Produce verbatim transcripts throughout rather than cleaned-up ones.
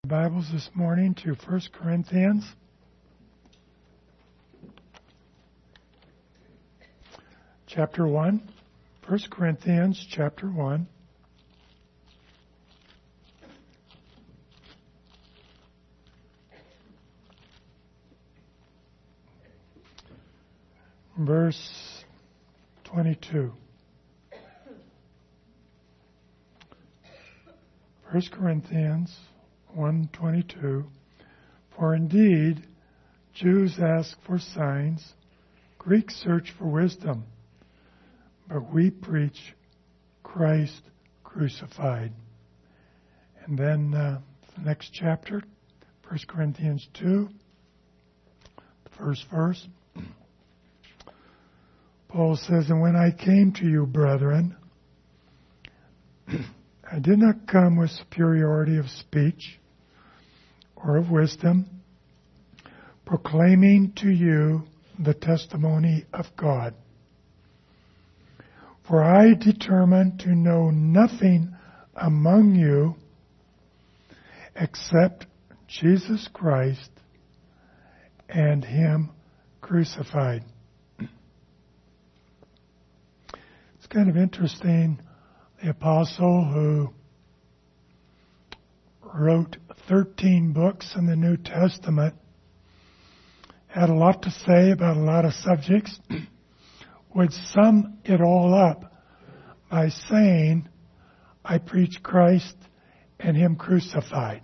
Bibles this morning to First Corinthians. Chapter one. First Corinthians chapter one. Verse twenty-two. First Corinthians one twenty-two. For indeed, Jews ask for signs, Greeks search for wisdom, but we preach Christ crucified. And then uh, the next chapter, First Corinthians two, the first verse. Paul says, And when I came to you, brethren, I did not come with superiority of speech or of wisdom, proclaiming to you the testimony of God. For I determined to know nothing among you except Jesus Christ and Him crucified. It's kind of interesting. The apostle who wrote thirteen books in the New Testament had a lot to say about a lot of subjects, would sum it all up by saying, I preach Christ and Him crucified.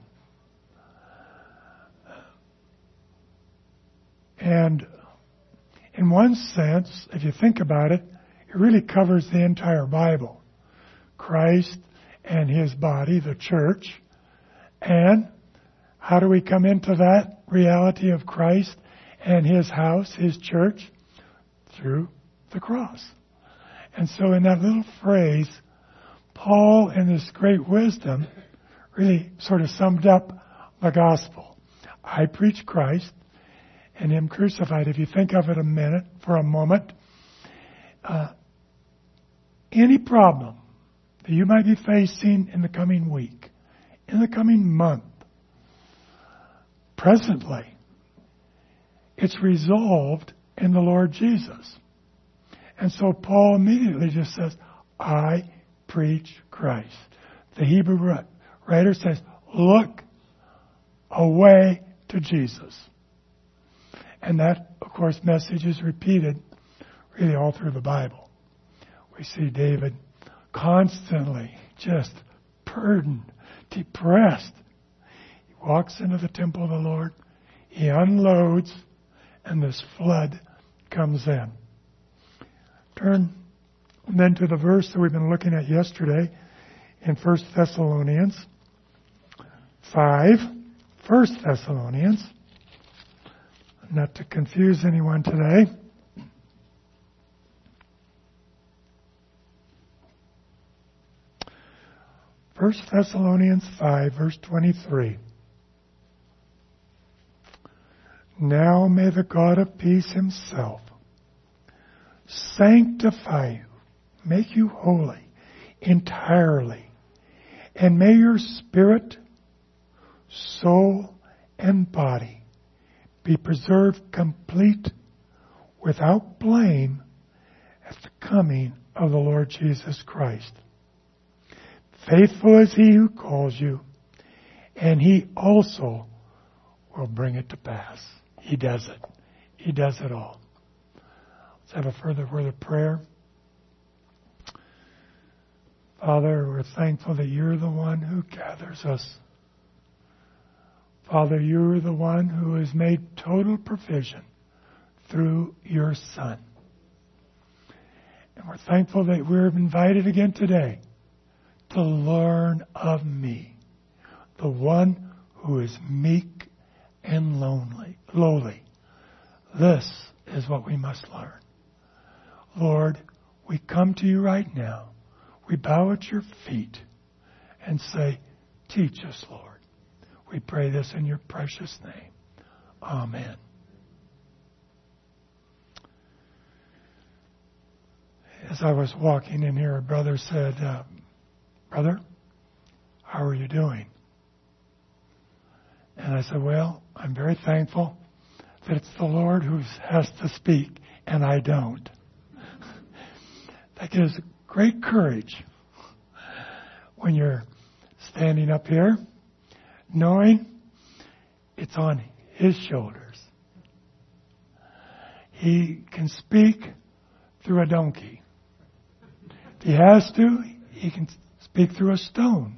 And in one sense, if you think about it, it really covers the entire Bible. Christ and His body, the church. And how do we come into that reality of Christ and His house, His church? Through the cross. And so in that little phrase, Paul, in this great wisdom, really sort of summed up the gospel. I preach Christ and Him crucified. If you think of it a minute, for a moment, uh, any problem that you might be facing in the coming week, in the coming month, presently, it's resolved in the Lord Jesus. And so Paul immediately just says, I preach Christ. The Hebrew writer says, look away to Jesus. And that, of course, message is repeated really all through the Bible. We see David constantly just burdened, depressed. He walks into the temple of the Lord, he unloads, and this flood comes in. Turn then to the verse that we've been looking at yesterday in First Thessalonians five. First Thessalonians, not to confuse anyone today. First Thessalonians five, verse twenty-three. Now may the God of peace Himself sanctify you, make you holy entirely, and may your spirit, soul, and body be preserved complete without blame at the coming of the Lord Jesus Christ. Faithful is He who calls you, and He also will bring it to pass. He does it. He does it all. Let's have a further word of prayer. Father, we're thankful that You're the one who gathers us. Father, You're the one who has made total provision through Your Son. And we're thankful that we're invited again today to learn of Me, the one who is meek and lonely, lowly. This is what we must learn. Lord, we come to You right now. We bow at Your feet and say, teach us, Lord. We pray this in Your precious name. Amen. As I was walking in here, a brother said, uh, Brother, how are you doing? And I said, well, I'm very thankful that it's the Lord who has to speak and I don't. That gives great courage when you're standing up here knowing it's on His shoulders. He can speak through a donkey. If He has to, He can speak through a stone.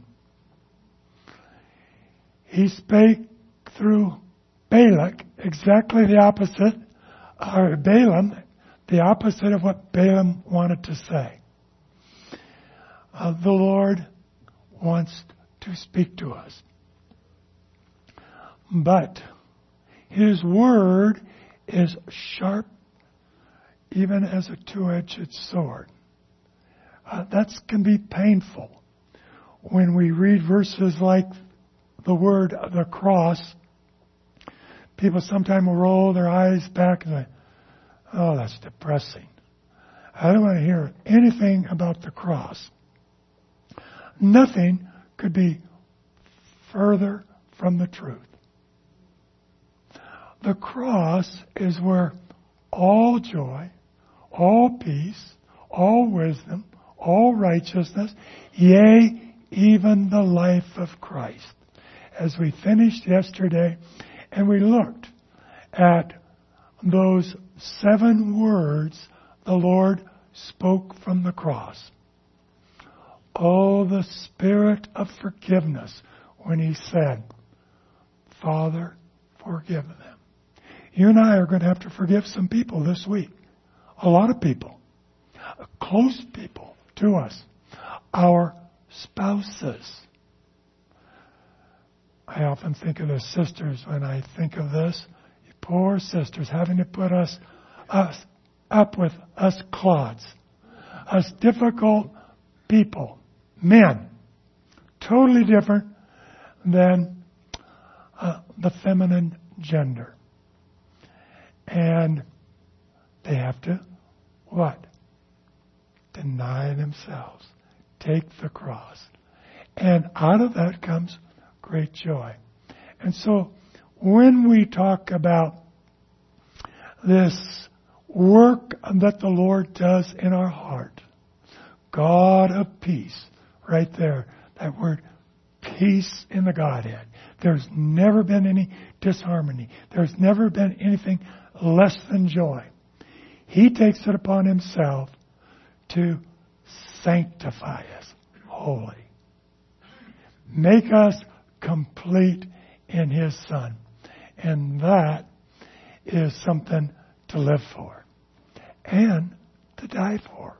He spake through Balak exactly the opposite, or Balaam, the opposite of what Balaam wanted to say. Uh, the Lord wants to speak to us. But His word is sharp, even as a two-edged sword. Uh, that can be painful when we read verses like the word of the cross. People sometimes will roll their eyes back and say, oh, that's depressing. I don't want to hear anything about the cross. Nothing could be further from the truth. The cross is where all joy, all peace, all wisdom, all righteousness, yea, even the life of Christ. As we finished yesterday and we looked at those seven words the Lord spoke from the cross. Oh, the spirit of forgiveness when He said, Father, forgive them. You and I are going to have to forgive some people this week. A lot of people. Close people to us. Our spouses. I often think of the sisters when I think of this. You poor sisters having to put us, us up with us clods. Us difficult people. Men. Totally different than uh, the feminine gender. And they have to, what? Deny themselves. Take the cross. And out of that comes great joy. And so, when we talk about this work that the Lord does in our heart, God of peace, right there, that word peace in the Godhead. There's never been any disharmony. There's never been anything less than joy. He takes it upon Himself to sanctify us holy. Make us complete in His Son. And that is something to live for and to die for.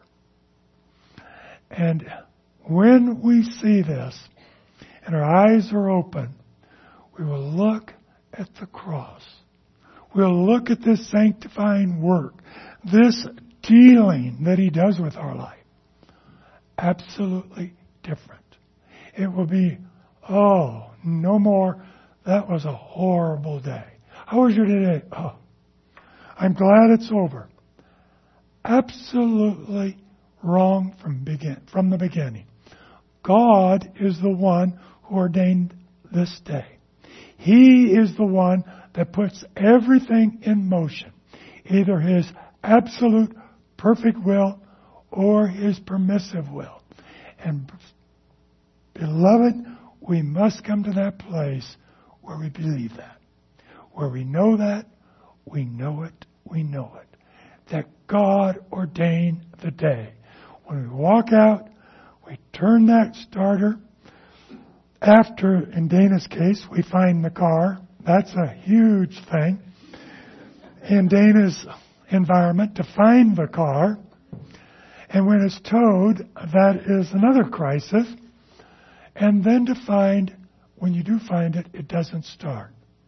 And when we see this and our eyes are open, we will look at the cross. We'll look at this sanctifying work, this dealing that He does with our life. Absolutely different. It will be, oh, no more, that was a horrible day. How was your day? Oh, I'm glad it's over. Absolutely wrong from begin from the beginning. God is the one who ordained this day. He is the one that puts everything in motion. Either His absolute perfect will or His permissive will. And beloved, we must come to that place where we believe that. Where we know that, we know it, we know it. That God ordained the day. When we walk out, we turn that starter. After, in Dana's case, we find the car. That's a huge thing in Dana's environment, to find the car. And when it's towed, that is another crisis. And then to find, when you do find it, it doesn't start.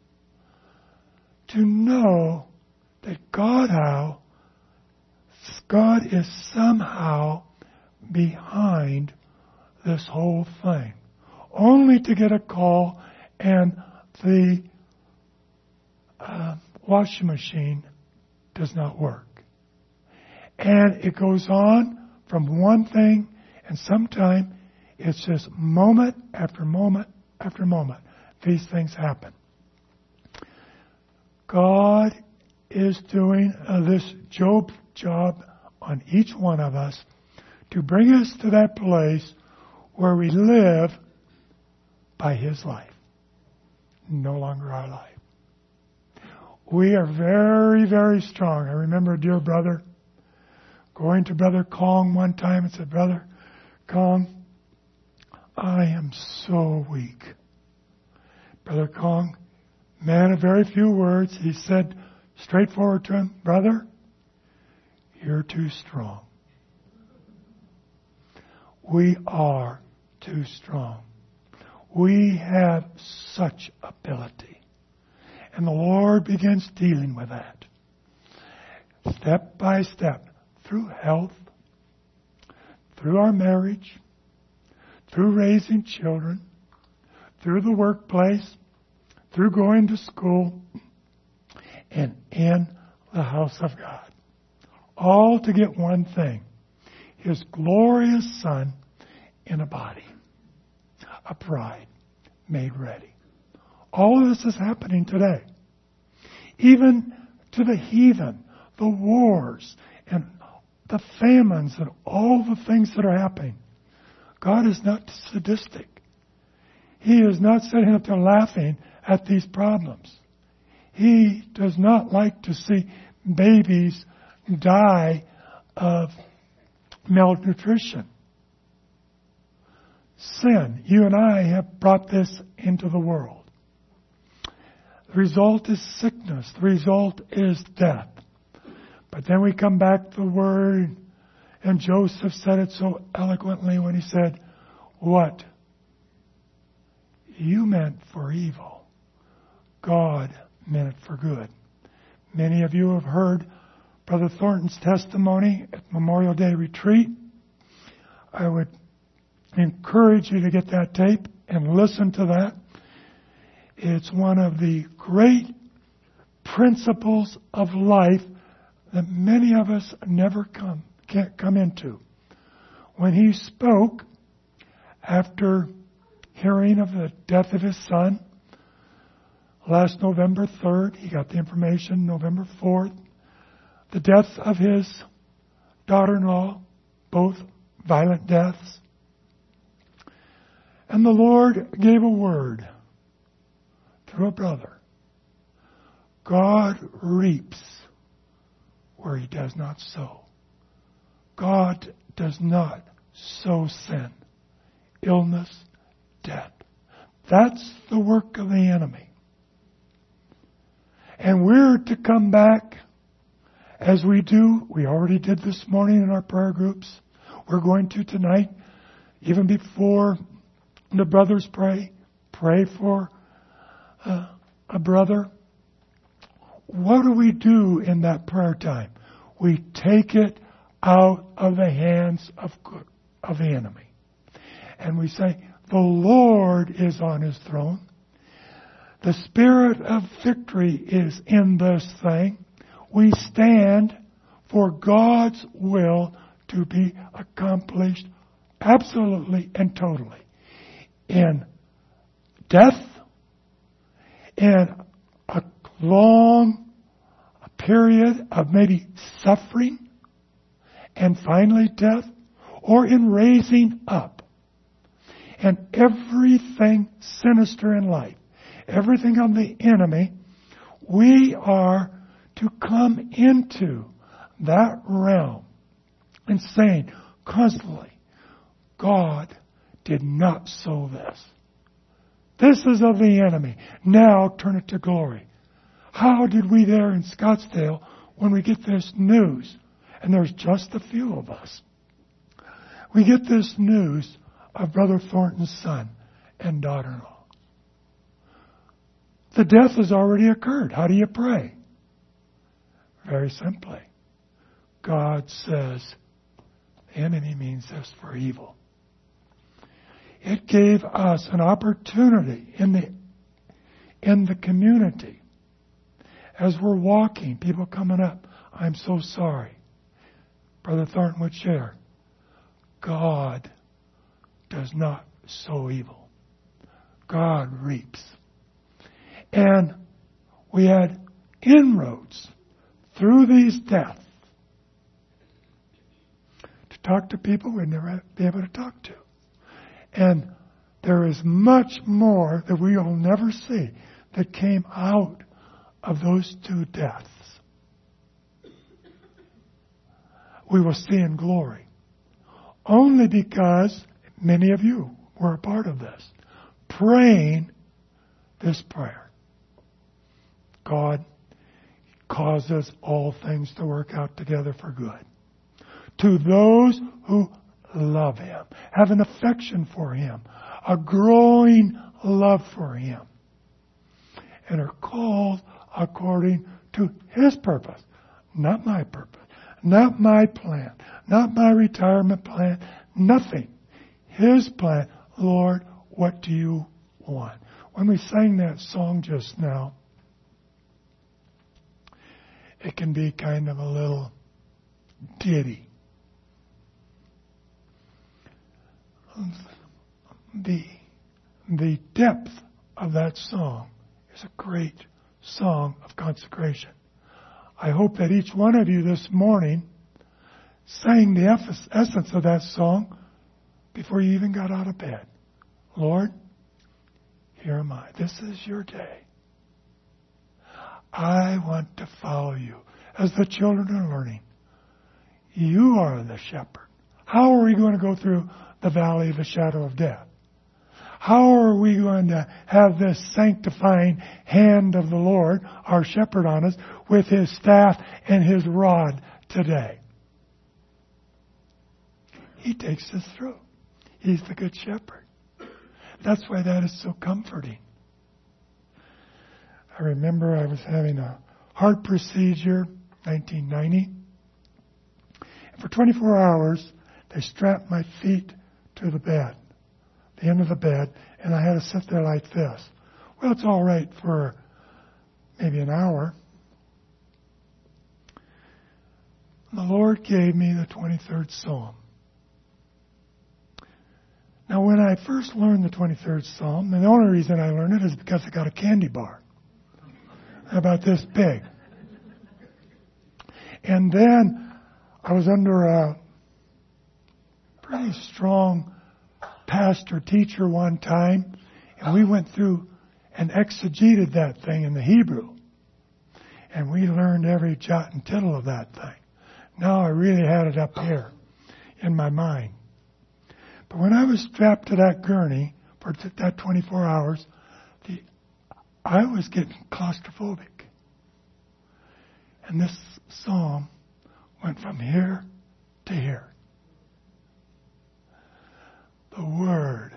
To know that God how, God is somehow behind this whole thing. Only to get a call and the uh, washing machine does not work. And it goes on from one thing, and sometimes it's just moment after moment after moment. These things happen. God is doing uh, this Job job on each one of us to bring us to that place where we live by His life, no longer our life. We are very, very strong. I remember a dear brother going to Brother Kong one time and said, Brother Kong, I am so weak. Brother Kong, man of very few words, he said straightforward to him, Brother, you're too strong. We are too strong. We have such ability. And the Lord begins dealing with that. Step by step. Through health. Through our marriage. Through raising children. Through the workplace. Through going to school. And in the house of God. All to get one thing. His glorious Son in a body. A bride made ready. All of this is happening today. Even to the heathen, the wars, and the famines, and all the things that are happening. God is not sadistic. He is not sitting up there laughing at these problems. He does not like to see babies die of malnutrition. Sin, you and I have brought this into the world. The result is sickness. The result is death. But then we come back to the Word, and Joseph said it so eloquently when he said, what you meant for evil, God meant it for good. Many of you have heard Brother Thornton's testimony at Memorial Day retreat. I would encourage you to get that tape and listen to that. It's one of the great principles of life that many of us never come, can't come into. When he spoke after hearing of the death of his son, last November third, he got the information November fourth, the death of his daughter-in-law, both violent deaths. And the Lord gave a word through a brother. God reaps where He does not sow. God does not sow sin, illness, death. That's the work of the enemy. And we're to come back as we do. We already did this morning in our prayer groups. We're going to tonight, even before the brothers pray, pray for uh, a brother. What do we do in that prayer time? We take it out of the hands of of the enemy. And we say, the Lord is on His throne. The spirit of victory is in this thing. We stand for God's will to be accomplished absolutely and totally. In death, in a long period of maybe suffering, and finally death, or in raising up. And everything sinister in life, everything of the enemy, we are to come into that realm and saying constantly, God did not sow this. This is of the enemy. Now turn it to glory. How did we there in Scottsdale, when we get this news, and there's just a few of us, we get this news of Brother Thornton's son and daughter-in-law. The death has already occurred. How do you pray? Very simply. God says, the enemy means this for evil. It gave us an opportunity in the in the community. As we're walking, people coming up, I'm so sorry. Brother Thornton would share, God does not sow evil. God reaps. And we had inroads through these deaths to talk to people we'd never be able to talk to. And there is much more that we will never see that came out of those two deaths. We will see in glory. Only because many of you were a part of this. Praying this prayer. God causes all things to work out together for good. To those who love Him, have an affection for Him, a growing love for Him, and are called according to His purpose, not my purpose, not my plan, not my retirement plan, nothing. His plan. Lord, what do you want? When we sang that song just now, it can be kind of a little ditty. The, the depth of that song is a great song of consecration. I hope that each one of you this morning sang the essence of that song before you even got out of bed. Lord, here am I. This is your day. I want to follow you. As the children are learning, you are the shepherd. How are we going to go through the valley of the shadow of death? How are we going to have this sanctifying hand of the Lord, our shepherd, on us with His staff and His rod today? He takes us through. He's the good shepherd. That's why that is so comforting. I remember I was having a heart procedure, nineteen ninety. And for twenty-four hours, they strapped my feet to the bed, the end of the bed, and I had to sit there like this. Well, it's all right for maybe an hour. The Lord gave me the twenty-third Psalm. Now, when I first learned the twenty-third Psalm, and the only reason I learned it is because I got a candy bar about this big. And then I was under a pretty strong pastor teacher one time, and we went through and exegeted that thing in the Hebrew. And we learned every jot and tittle of that thing. Now I really had it up here in my mind. But when I was strapped to that gurney for t- that twenty-four hours, the, I was getting claustrophobic. And this psalm went from here to here. The Word.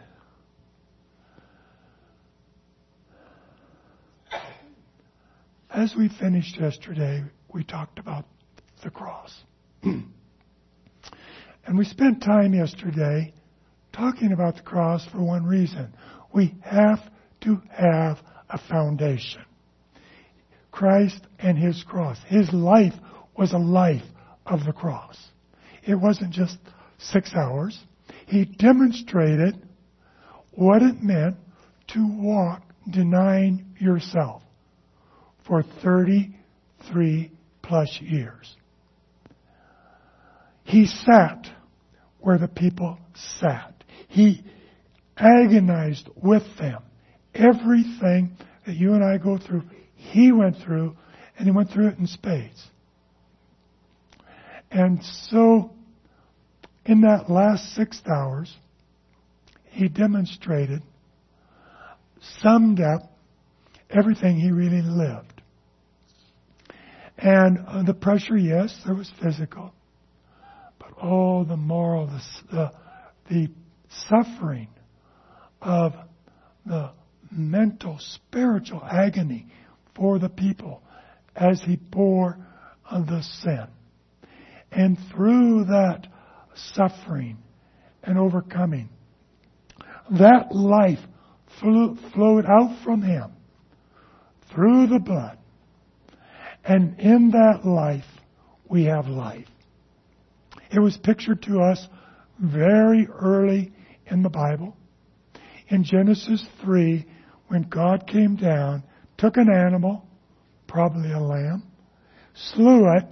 As we finished yesterday, we talked about the cross. And we spent time yesterday talking about the cross for one reason. We have to have a foundation. Christ and His cross. His life was a life of the cross. It wasn't just six hours. He demonstrated what it meant to walk denying yourself for thirty-three plus years. He sat where the people sat. He agonized with them. Everything that you and I go through, He went through, and He went through it in spades. And so, in that last six hours, He demonstrated, summed up everything He really lived. And uh, the pressure, yes, there was physical. But oh, the moral, the, the, the suffering of the mental, spiritual agony for the people as He bore the sin. And through that suffering and overcoming, that life flew, flowed out from Him through the blood. And in that life, we have life. It was pictured to us very early in the Bible. In Genesis three, when God came down, took an animal, probably a lamb, slew it,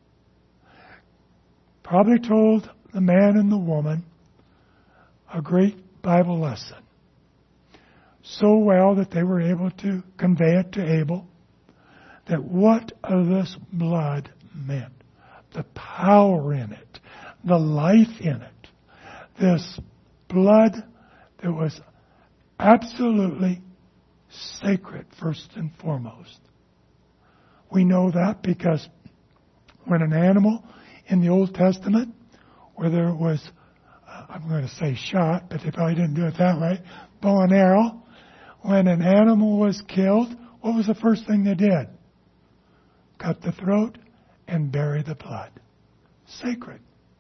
probably told the man and the woman a great Bible lesson. So well that they were able to convey it to Abel, that what of this blood meant, the power in it, the life in it, this blood that was absolutely sacred first and foremost. We know that because when an animal in the Old Testament, whether it was, uh, I'm going to say shot, but they probably didn't do it that way, bow and arrow, when an animal was killed, what was the first thing they did? Cut the throat and bury the blood. Sacred.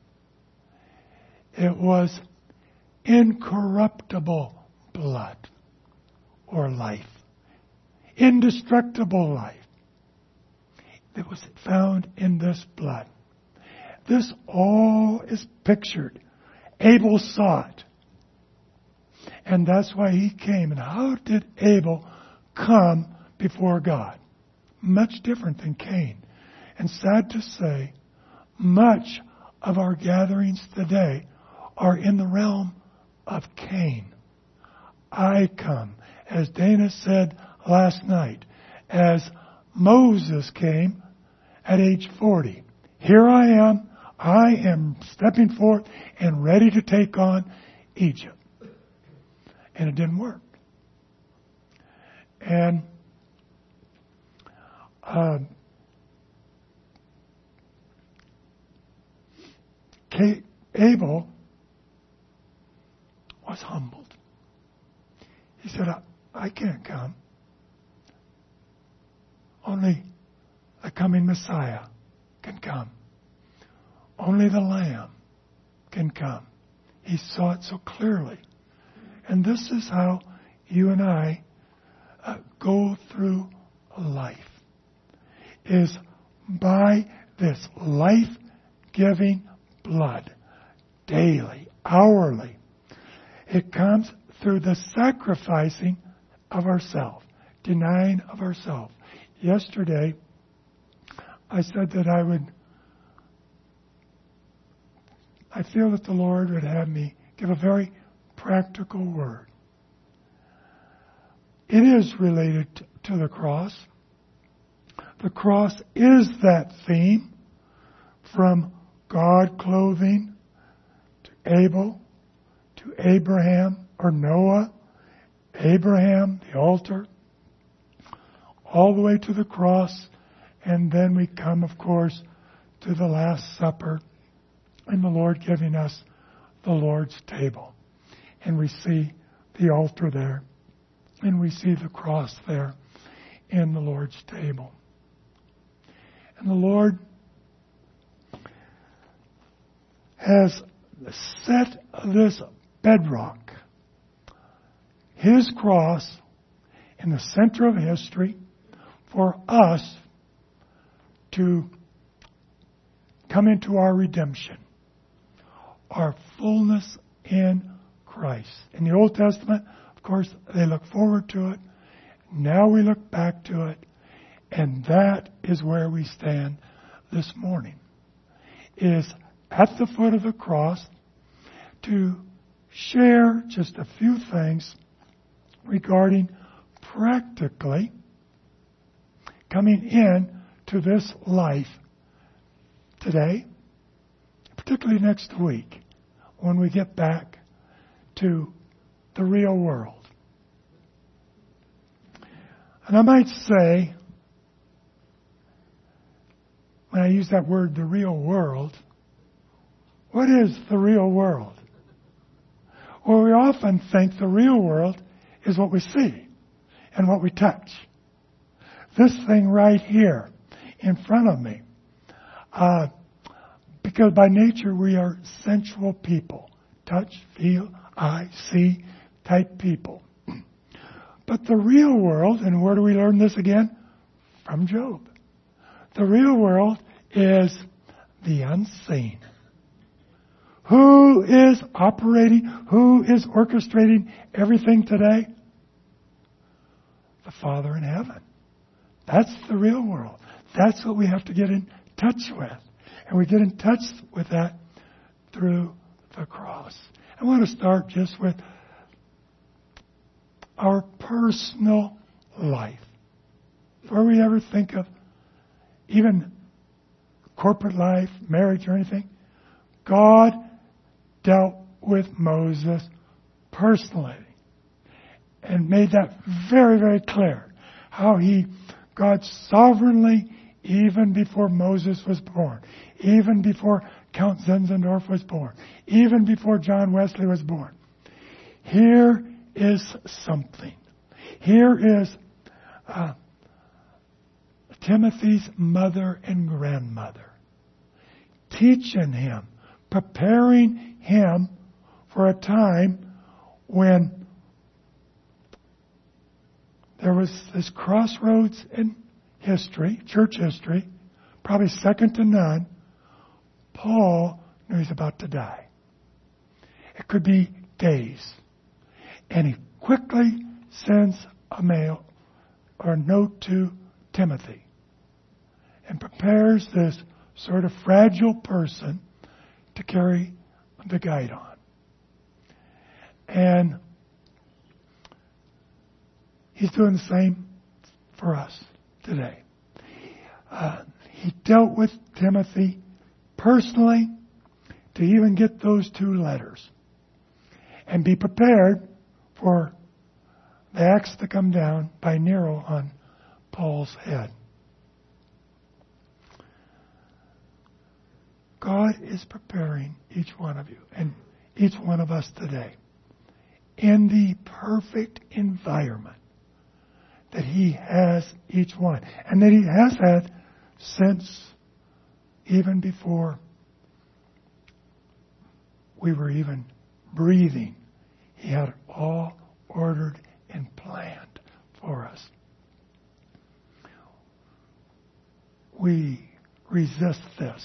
It was incorruptible blood or life. Indestructible life. That was found in this blood. This all is pictured. Abel saw it. And that's why he came. And how did Abel come before God? Much different than Cain. And sad to say, much of our gatherings today are in the realm of Cain. I come, as Dana said last night, as Moses came at age forty. Here I am. I am stepping forth and ready to take on Egypt. And it didn't work. And uh, Abel was humbled. He said, I, I can't come. Only the coming Messiah can come. Only the Lamb can come. He saw it so clearly. And this is how you and I uh, go through life. Is by this life-giving blood. Daily, hourly. It comes through the sacrificing of ourselves. Denying of ourselves. Yesterday, I said that I would, I feel that the Lord would have me give a very practical word. It is related to the cross. The cross is that theme from God clothing to Abel, to Abraham or Noah, Abraham, the altar, all the way to the cross, and then we come, of course, to the Last Supper and the Lord giving us the Lord's table. And we see the altar there, and we see the cross there in the Lord's table. And the Lord has set this bedrock, His cross, in the center of history for us to come into our redemption, our fullness in Christ. In the Old Testament, of course, they look forward to it. Now we look back to it. And that is where we stand this morning. Is at the foot of the cross to share just a few things regarding practically coming in to this life today, particularly next week when we get back to the real world. And I might say, when I use that word, the real world, what is the real world? Well, we often think the real world is what we see and what we touch. This thing right here in front of me. Uh, because by nature we are sensual people. Touch, feel, eye, see type people. But the real world, and where do we learn this again? From Job. The real world is the unseen. Who is operating, who is orchestrating everything today? The Father in heaven. That's the real world. That's what we have to get in touch with. And we get in touch with that through the cross. I want to start just with our personal life. Before we ever think of even corporate life, marriage, or anything, God dealt with Moses personally and made that very, very clear. How he, God sovereignly, even before Moses was born, even before Count Zinzendorf was born, even before John Wesley was born. Here is something. Here is uh, Timothy's mother and grandmother teaching him, preparing him for a time when there was this crossroads in history, church history, probably second to none. Paul knew he's about to die. It could be days. And he quickly sends a mail or a note to Timothy and prepares this sort of fragile person to carry the guide on. And he's doing the same for us today. Uh, he dealt with Timothy personally to even get those two letters and be prepared for the axe to come down by Nero on Paul's head. God is preparing each one of you and each one of us today in the perfect environment that He has each one, and that He has had since even before we were even breathing. He had it all ordered and planned for us. We resist this.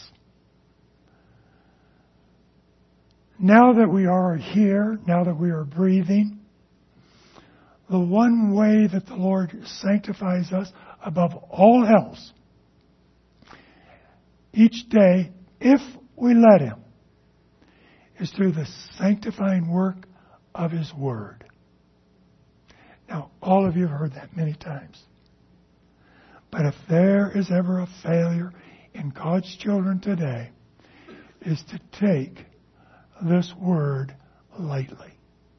Now that we are here, now that we are breathing, the one way that the Lord sanctifies us above all else, each day, if we let Him, is through the sanctifying work of His Word. Now, all of you have heard that many times. But if there is ever a failure in God's children today, is to take this Word lightly.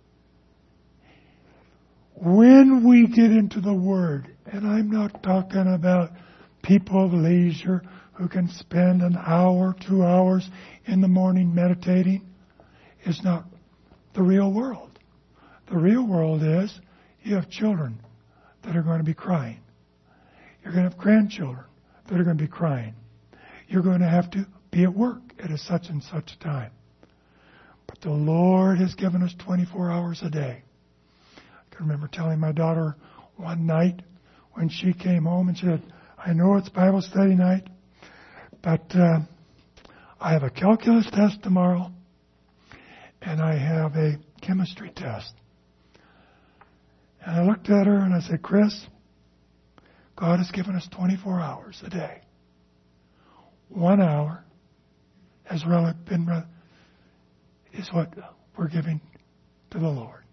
When we get into the Word, and I'm not talking about people of leisure who can spend an hour, two hours in the morning meditating, is not the real world. The real world is you have children that are going to be crying. You're going to have grandchildren that are going to be crying. You're going to have to be at work at a such and such time. But the Lord has given us twenty-four hours a day. I can remember telling my daughter one night when she came home and said, I know it's Bible study night, but uh, I have a calculus test tomorrow and I have a chemistry test. And I looked at her and I said, Chris, God has given us twenty-four hours a day. One hour has really been is what we're giving to the Lord.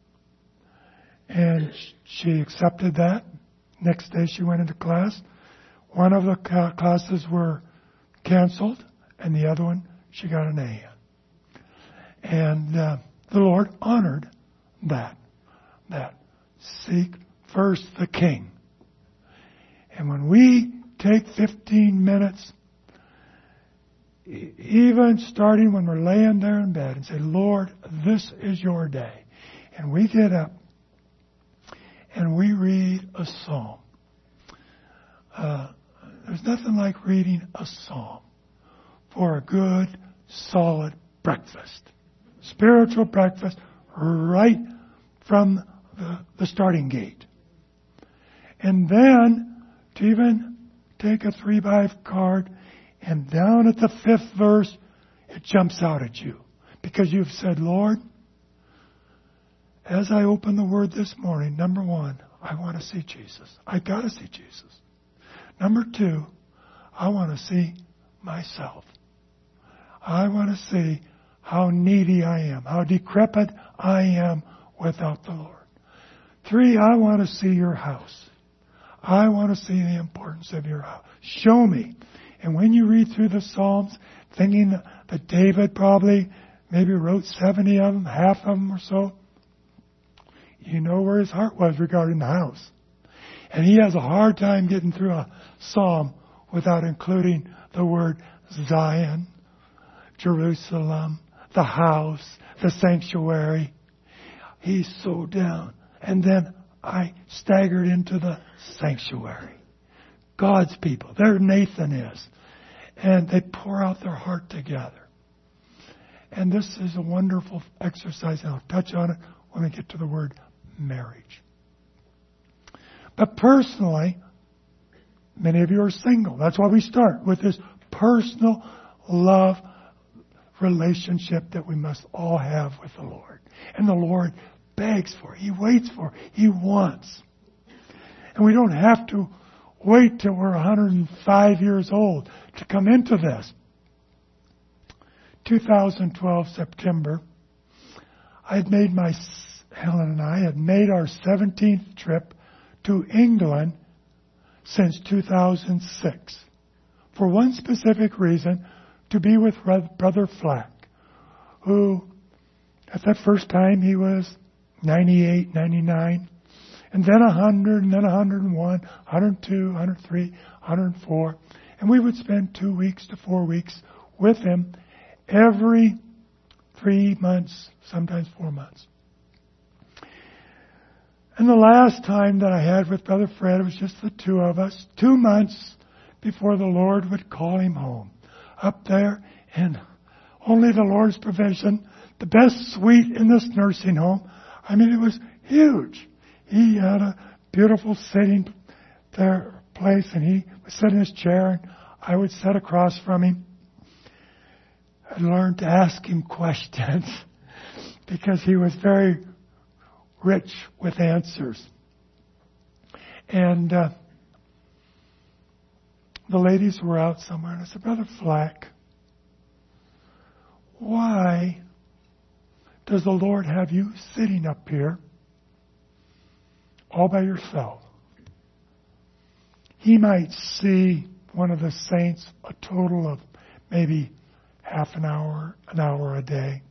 And she accepted that. Next day she went into class. One of the classes were canceled, and the other one she got an A in. And uh, the Lord honored that. That seek first the King. And when we take fifteen minutes, even starting when we're laying there in bed, and say, Lord, this is your day. And we get up and we read a psalm. Uh, there's nothing like reading a psalm for a good, solid breakfast. Spiritual breakfast right from the, the starting gate. And then to even take a three by five card and down at the fifth verse, it jumps out at you. Because you've said, Lord, as I open the Word this morning, number one, I want to see Jesus. I got to see Jesus. Number two, I want to see myself. I want to see how needy I am, how decrepit I am without the Lord. Three, I want to see your house. I want to see the importance of your house. Show me. And when you read through the Psalms, thinking that David probably maybe wrote seventy of them, half of them or so, you know where his heart was regarding the house. And he has a hard time getting through a psalm without including the word Zion, Jerusalem, the house, the sanctuary. He's so down. And then I staggered into the sanctuary. God's people. There Nathan is. And they pour out their heart together. And this is a wonderful exercise, and I'll touch on it when I get to the word marriage. But personally, many of you are single. That's why we start with this personal love relationship that we must all have with the Lord. And the Lord begs for, He waits for, He wants. And we don't have to wait till we're one hundred five years old to come into this. two thousand twelve, September, I had made my, Helen and I had made our seventeenth trip to England since two thousand six. For one specific reason, to be with Brother Flack, who at that first time he was ninety-eight, ninety-nine, and then one hundred, and then one hundred one, one hundred two, one hundred three, one hundred four. And we would spend two weeks to four weeks with him every three months, sometimes four months. And the last time that I had with Brother Fred, it was just the two of us, two months before the Lord would call him home. Up there in only the Lord's provision, the best suite in this nursing home. I mean, it was huge. He had a beautiful sitting there place, and he would sit in his chair, and I would sit across from him. I learned to ask him questions because he was very rich with answers. And uh, the ladies were out somewhere, and I said, Brother Flack, why does the Lord have you sitting up here all by yourself? He might see one of the saints a total of maybe half an hour, an hour a day.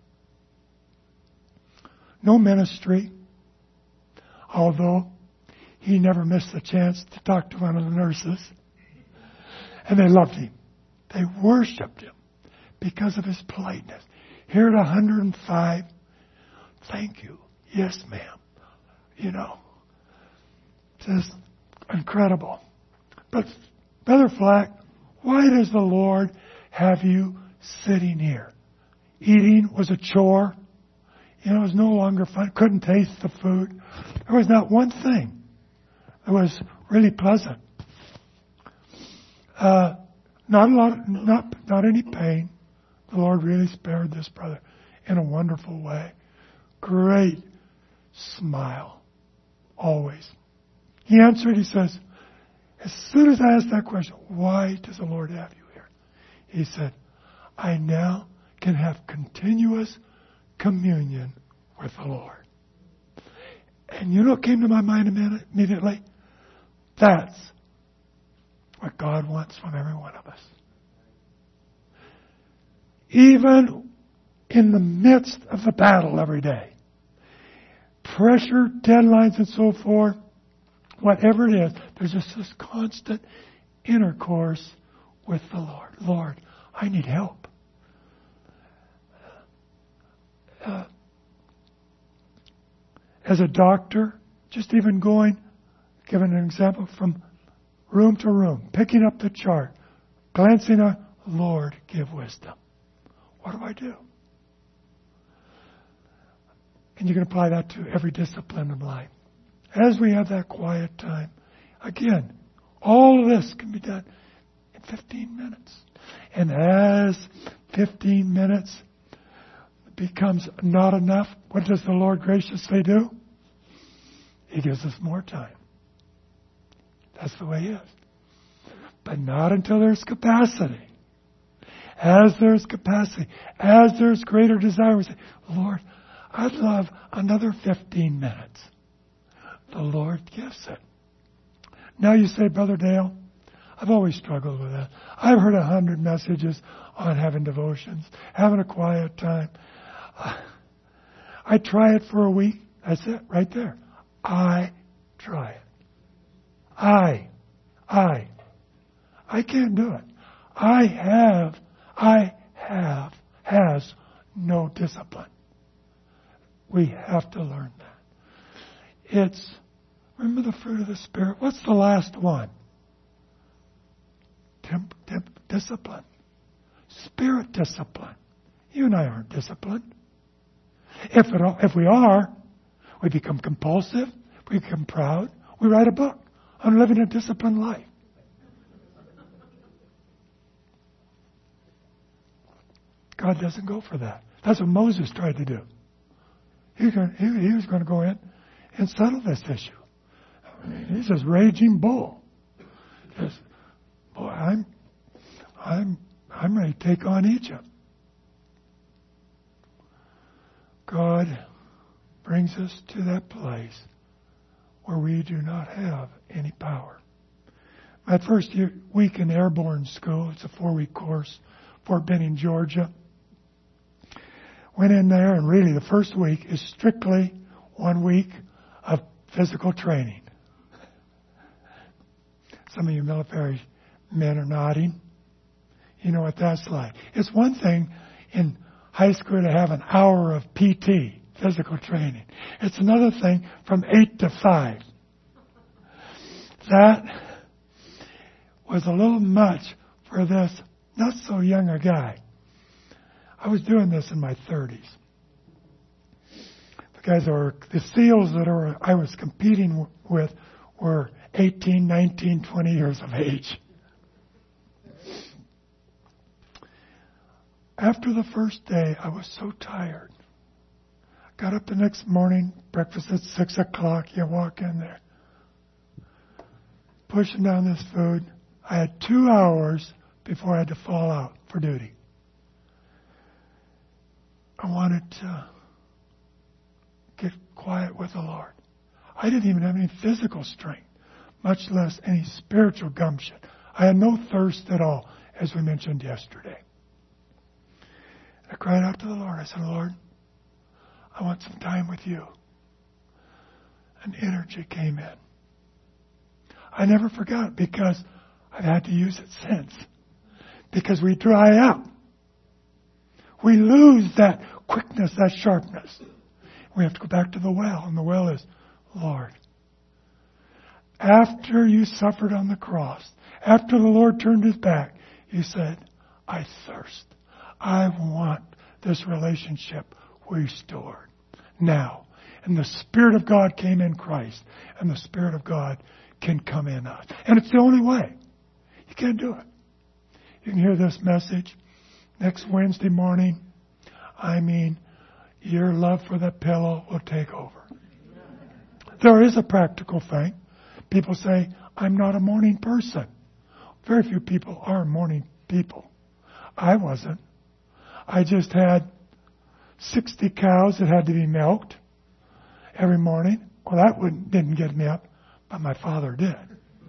No ministry, although he never missed a chance to talk to one of the nurses. And they loved him. They worshipped him because of his politeness. Here at one hundred five, thank you. Yes, ma'am. You know, just incredible. But Brother Flack, why does the Lord have you sitting here? Eating was a chore. You know, it was no longer fun. Couldn't taste the food. There was not one thing that was really pleasant. Uh, not a lot, not not any pain. The Lord really spared this brother in a wonderful way. Great smile, always. He answered. He says, as soon as I asked that question, why does the Lord have you here? He said, I now can have continuous communion with the Lord. And you know what came to my mind immediately? That's what God wants from every one of us. Even in the midst of the battle every day, pressure, deadlines, and so forth, whatever it is, there's just this constant intercourse with the Lord. Lord, I need help. Uh, as a doctor, just even going, giving an example, from room to room, picking up the chart, glancing at, Lord, give wisdom. What do I do? And you can apply that to every discipline of life. As we have that quiet time, again, all of this can be done in fifteen minutes. And as fifteen minutes becomes not enough, what does the Lord graciously do? He gives us more time. That's the way He is. But not until there's capacity. As there's capacity, as there's greater desire, we say, Lord, I'd love another fifteen minutes. The Lord gives it. Now you say, Brother Dale, I've always struggled with that. I've heard a hundred messages on having devotions, having a quiet time. I try it for a week. That's it, right there. I try it. I, I, I can't do it. I have, I have, has no discipline. We have to learn that. It's, remember the fruit of the Spirit? What's the last one? Temp, temp, discipline. Spirit discipline. You and I aren't disciplined. If, it, if we are, we become compulsive, we become proud, we write a book on living a disciplined life. God doesn't go for that. That's what Moses tried to do. He, he, he was going to go in and settle this issue. He's this raging bull. He says, boy, I'm, I'm, I'm ready to take on Egypt. God brings us to that place where we do not have any power. My first year, week in airborne school, it's a four-week course, Fort Benning, Georgia. Went in there, and really the first week is strictly one week of physical training. Some of you military men are nodding. You know what that's like. It's one thing in high school to have an hour of P T, physical training. It's another thing from eight to five. That was a little much for this not so young a guy. I was doing this in my thirties. The guys that were, the SEALs that are, I was competing with were eighteen, nineteen, twenty years of age. After the first day, I was so tired. Got up the next morning, breakfast at six o'clock, you walk in there. Pushing down this food. I had two hours before I had to fall out for duty. I wanted to get quiet with the Lord. I didn't even have any physical strength, much less any spiritual gumption. I had no thirst at all, as we mentioned yesterday. I cried out to the Lord. I said, Lord, I want some time with you. And energy came in. I never forgot because I've had to use it since. Because we dry up. We lose that quickness, that sharpness. We have to go back to the well. And the well is, Lord, after you suffered on the cross, after the Lord turned his back, you said, I thirst. I want this relationship restored now. And the Spirit of God came in Christ. And the Spirit of God can come in us. And it's the only way. You can't do it. You can hear this message next Wednesday morning. I mean, your love for that pillow will take over. There is a practical thing. People say, I'm not a morning person. Very few people are morning people. I wasn't. I just had sixty cows that had to be milked every morning. Well, that wouldn't, didn't get me up, but my father did.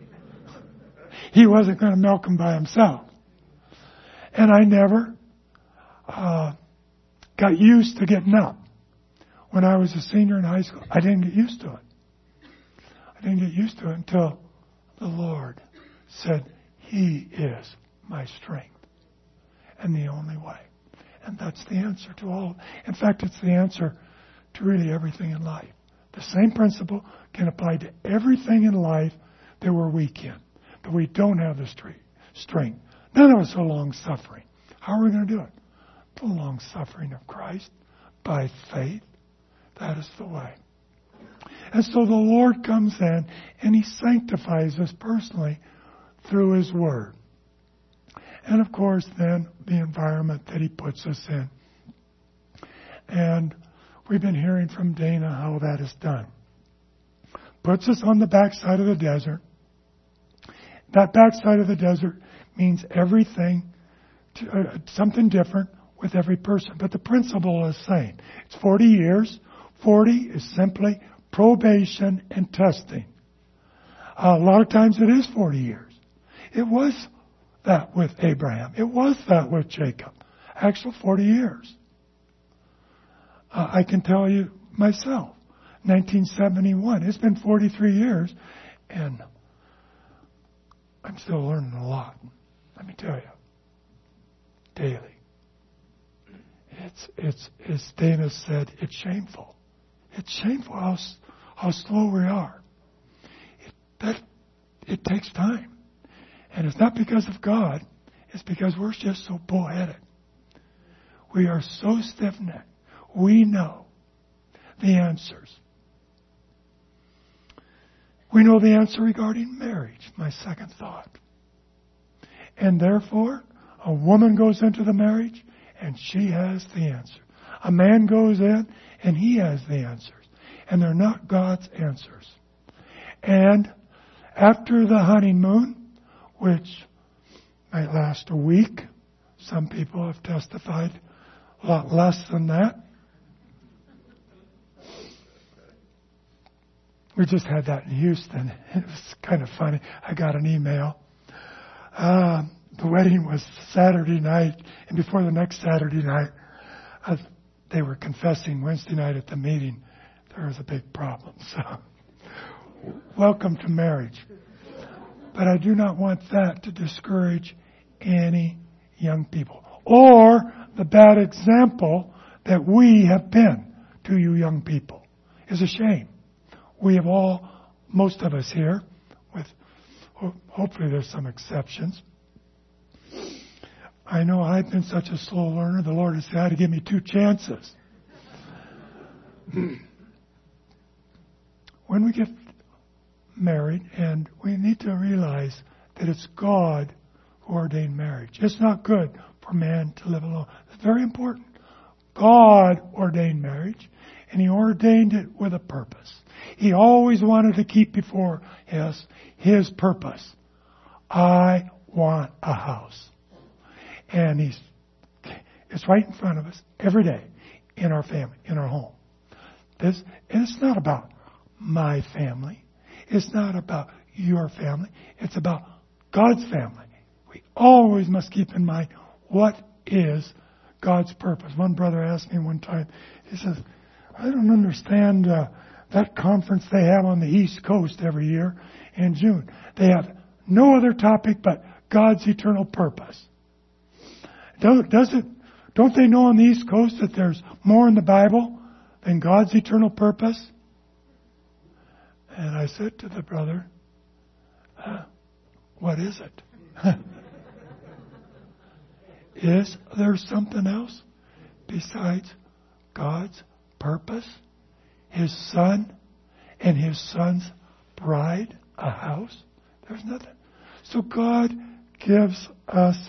He wasn't going to milk them by himself. And I never uh, got used to getting up. When I was a senior in high school, I didn't get used to it. I didn't get used to it until the Lord said, He is my strength and the only way. And that's the answer to all. In fact, it's the answer to really everything in life. The same principle can apply to everything in life that we're weak in, that we don't have the strength. None of us are long-suffering. How are we going to do it? The long-suffering of Christ by faith. That is the way. And so the Lord comes in and He sanctifies us personally through His Word. And of course then the environment that He puts us in. And we've been hearing from Dana how that is done. Puts us on the backside of the desert. that backside of the desert means everything, to, uh, something different with every person. But the principle is the same. It's forty years. forty is simply probation and testing. Uh, a lot of times it is forty years. It was that with Abraham. It was that with Jacob. Actual forty years. Uh, I can tell you myself, nineteen seventy-one. It's been forty-three years, and I'm still learning a lot. Let me tell you, daily. It's it's as Dana said. It's shameful. It's shameful how how slow we are. It, that it takes time, and it's not because of God. It's because we're just so bullheaded. We are so stiff-necked. We know the answers. We know the answer regarding marriage, my second thought. And therefore, a woman goes into the marriage and she has the answer. A man goes in and he has the answers. And they're not God's answers. And after the honeymoon, which might last a week, some people have testified a lot less than that. We just had that in Houston. It was kind of funny. I got an email. Uh, the wedding was Saturday night, and before the next Saturday night, uh, they were confessing Wednesday night at the meeting. There was a big problem. So, welcome to marriage. But I do not want that to discourage any young people, or the bad example that we have been to you young people. Is a shame. We have all, most of us here, with hopefully there's some exceptions. I know I've been such a slow learner. The Lord has had to give me two chances. When we get married, and we need to realize that it's God who ordained marriage. It's not good for man to live alone. It's very important. God ordained marriage, and He ordained it with a purpose. He always wanted to keep before us His purpose. I want a house. And He's, it's right in front of us every day in our family, in our home. This, and it's not about my family. It's not about your family. It's about God's family. We always must keep in mind what is God's purpose. One brother asked me one time, he says, I don't understand uh, that conference they have on the East Coast every year in June. They have no other topic but God's eternal purpose. Don't, does it, don't they know on the East Coast that there's more in the Bible than God's eternal purpose? And I said to the brother, uh, what is it? Is there something else besides God's purpose? His Son and His Son's bride, a house? There's nothing. So God gives us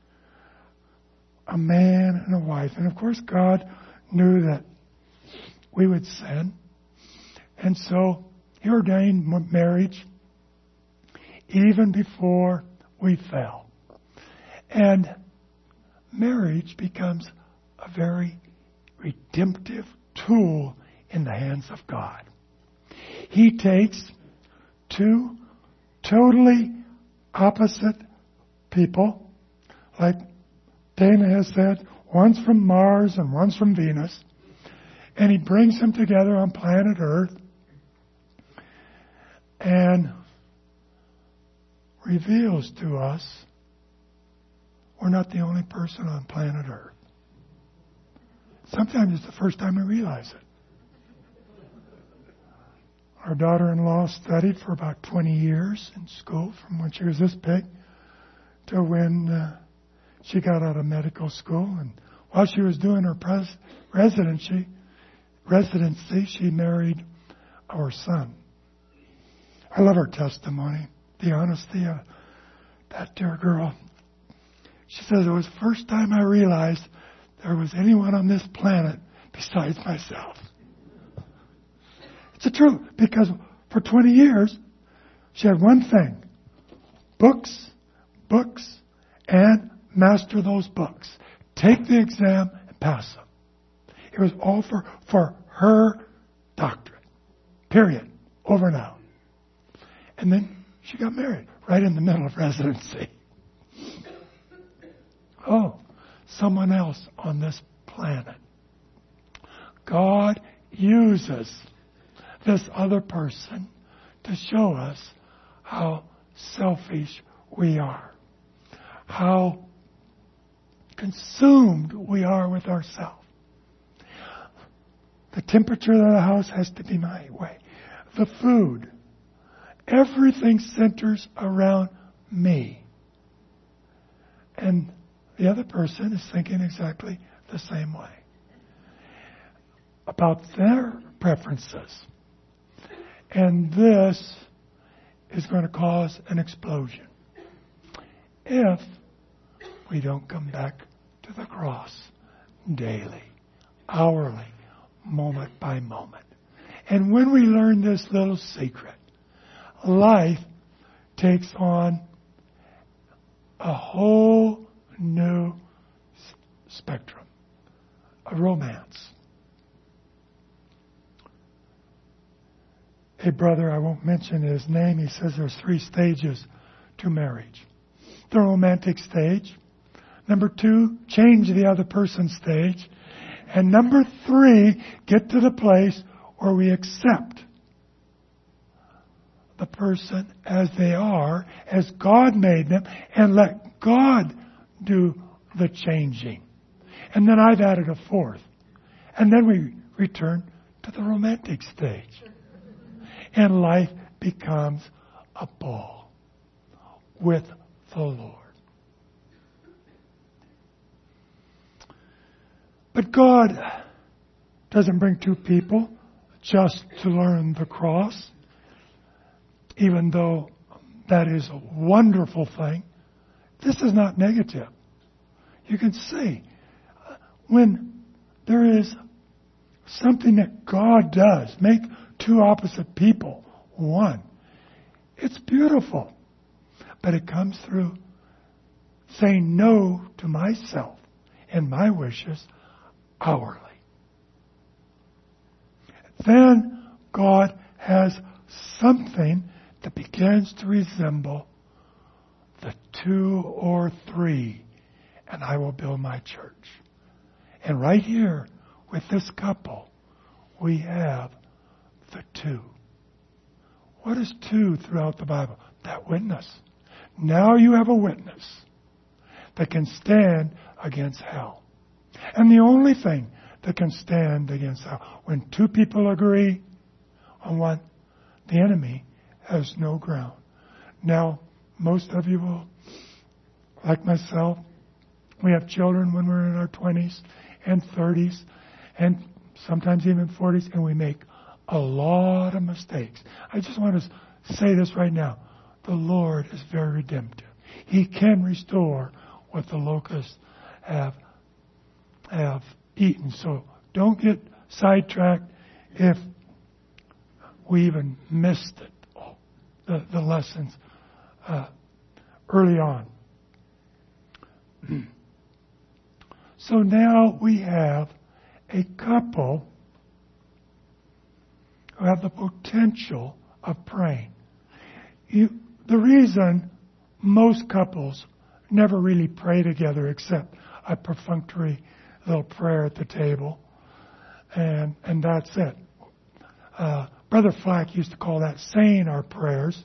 a man and a wife. And of course God knew that we would sin. And so He ordained marriage even before we fell. And marriage becomes a very redemptive tool in the hands of God. He takes two totally opposite people, like Dana has said, one's from Mars and one's from Venus, and He brings them together on planet Earth and reveals to us we're not the only person on planet Earth. Sometimes it's the first time we realize it. Our daughter-in-law studied for about twenty years in school, from when she was this big to when uh, she got out of medical school. And while she was doing her pres- residency, residency, she married our son. I love her testimony, the honesty of that dear girl. She says, it was the first time I realized there was anyone on this planet besides myself. It's the truth, because for twenty years, she had one thing. books, books, and master those books. Take the exam and pass them. It was all for, for her doctorate. Period. Over and out. And then she got married right in the middle of residency. Oh, someone else on this planet. God uses this other person to show us how selfish we are, how consumed we are with ourselves. The temperature of the house has to be my way. The food. Everything centers around me. And the other person is thinking exactly the same way about their preferences. And this is going to cause an explosion if we don't come back to the cross daily, hourly, moment by moment. And when we learn this little secret, life takes on a whole new s- spectrum, a romance. A brother, I won't mention his name, he says there's three stages to marriage. The romantic stage. Number two, change the other person's stage. And number three, get to the place where we accept the person as they are, as God made them, and let God do the changing. And then I've added a fourth. And then we return to the romantic stage. And life becomes a ball with the Lord. But God doesn't bring two people just to learn the cross, even though that is a wonderful thing. This is not negative. You can see when there is something that God does, make two opposite people one. It's beautiful. But it comes through saying no to myself and my wishes hourly. Then God has something that begins to resemble the two or three, and I will build my church. And right here with this couple, we have the two. What is two throughout the Bible? That witness. Now you have a witness that can stand against hell. And the only thing that can stand against hell, when two people agree on one, the enemy has no ground. Now, most of you will, like myself, we have children when we're in our twenties and thirties and sometimes even forties, and we make a lot of mistakes. I just want to say this right now. The Lord is very redemptive. He can restore what the locusts have have eaten. So don't get sidetracked if we even missed it, the, the lessons uh, early on. So now we have a couple who have the potential of praying. You, the reason most couples never really pray together except a perfunctory little prayer at the table, and and that's it. Uh, Brother Flack used to call that saying our prayers,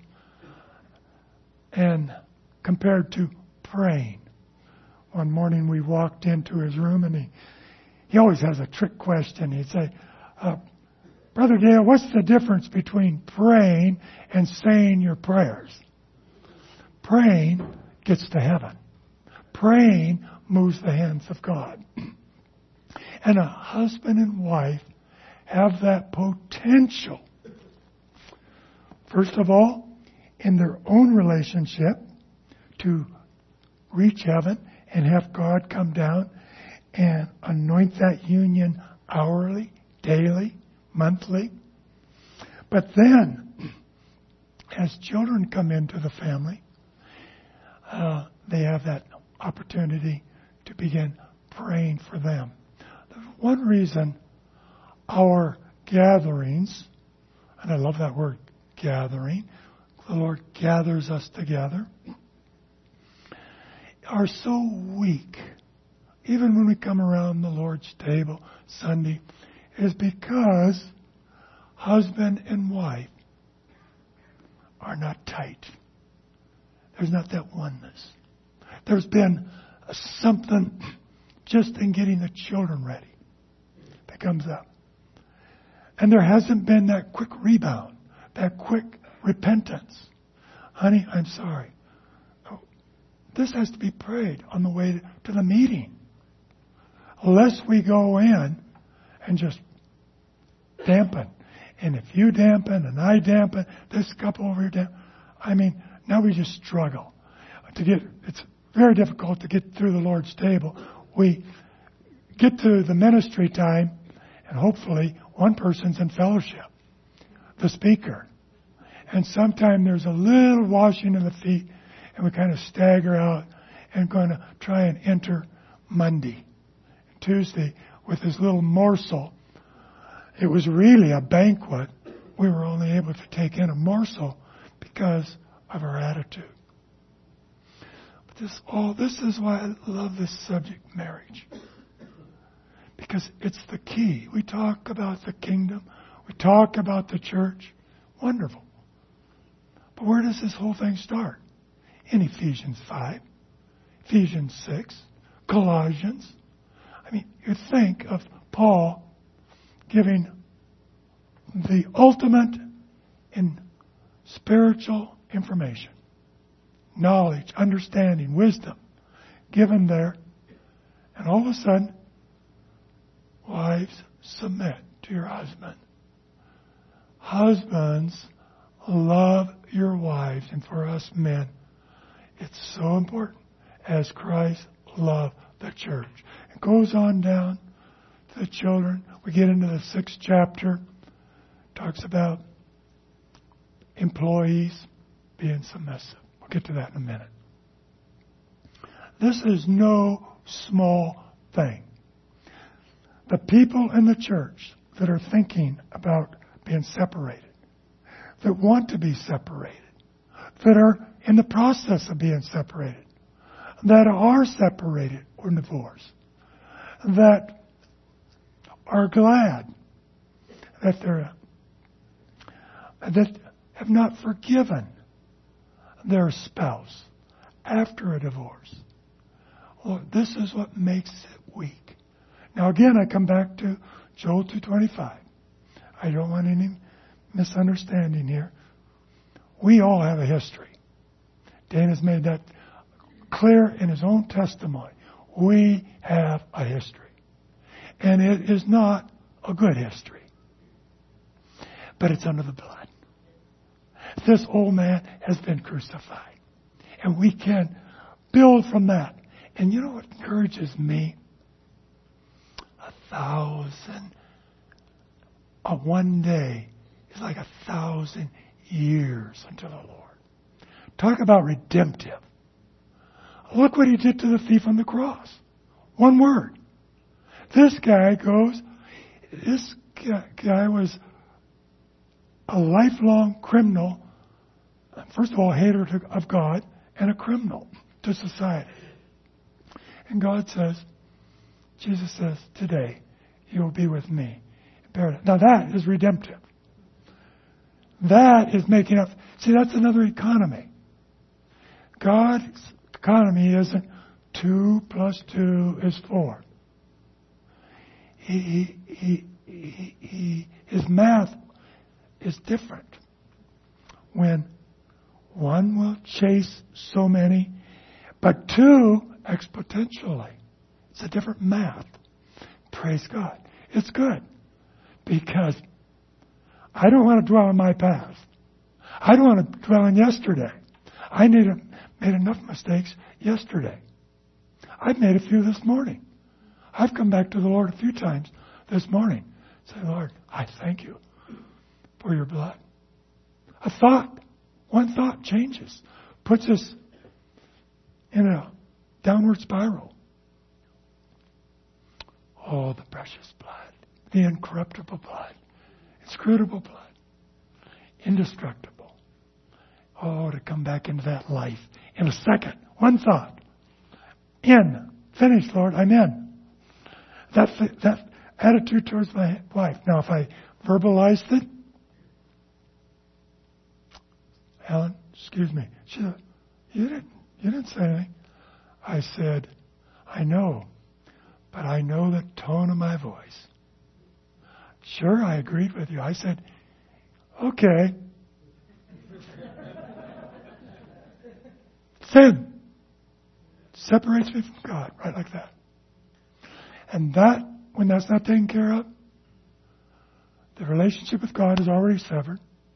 and compared to praying. One morning we walked into his room, and he, he always has a trick question. He'd say, uh, Brother Dale, what's the difference between praying and saying your prayers? Praying gets to heaven. Praying moves the hands of God. And a husband and wife have that potential. First of all, in their own relationship, to reach heaven and have God come down and anoint that union hourly, daily, monthly. But then, as children come into the family, they have that opportunity to begin praying for them. One reason our gatherings, and I love that word, gathering, the Lord gathers us together, are so weak, even when we come around the Lord's table Sunday, is because husband and wife are not tight. There's not that oneness. There's been something just in getting the children ready that comes up. And there hasn't been that quick rebound, that quick repentance. Honey, I'm sorry. This has to be prayed on the way to the meeting. Lest we go in and just dampen. And if you dampen and I dampen, this couple over here dampen. I mean, now we just struggle to get, it's very difficult to get through the Lord's table. We get to the ministry time and hopefully one person's in fellowship, the speaker. And sometimes there's a little washing of the feet and we kind of stagger out and going to try and enter Monday, Tuesday with this little morsel. It was really a banquet. We were only able to take in a morsel because of our attitude. But this all this is why I love this subject, marriage. Because it's the key. We talk about the kingdom. We talk about the church. Wonderful. But where does this whole thing start? In Ephesians five, Ephesians six, Colossians. I mean, you think of Paul giving the ultimate in spiritual information, knowledge, understanding, wisdom, given there. And all of a sudden, wives, submit to your husband. Husbands, love your wives. And for us men, it's so important as Christ loved the church. It goes on down to the children. We get into the sixth chapter. Talks about employees being submissive. We'll get to that in a minute. This is no small thing. The people in the church that are thinking about being separated, that want to be separated, that are in the process of being separated, that are separated or divorced, that are glad that they're that have not forgiven their spouse after a divorce. Well, this is what makes it weak. Now again, I come back to Joel two twenty-five. I don't want any misunderstanding here. We all have a history. Dana's made that clear in his own testimony. We have a history. And it is not a good history. But it's under the blood. This old man has been crucified. And we can build from that. And you know what encourages me? A thousand, a one day is like a thousand years unto the Lord. Talk about redemptive. Look what he did to the thief on the cross. One word. This guy goes, this guy was a lifelong criminal. First of all, a hater of God and a criminal to society. And God says, Jesus says, today you will be with me in paradise. Now that is redemptive. That is making up. See, that's another economy. God's economy isn't two plus two is four. He, he, he, he, his math is different. When one will chase so many, but two exponentially. It's a different math. Praise God. It's good. Because I don't want to dwell on my past. I don't want to dwell on yesterday. I made, a, made enough mistakes yesterday. I've made a few this morning. I've come back to the Lord a few times this morning. Say, Lord, I thank you for your blood. A thought, one thought changes, puts us in a downward spiral. Oh, the precious blood, the incorruptible blood, inscrutable blood, indestructible. Oh, to come back into that life in a second. One thought. In. Finished, Lord. I'm in. That, that attitude towards my wife. Now, if I verbalized it, Helen, excuse me. She said, you didn't, you didn't say anything. I said, I know, but I know the tone of my voice. Sure, I agreed with you. I said, okay. Sin separates me from God, right like that. And that, when that's not taken care of, the relationship with God is already severed.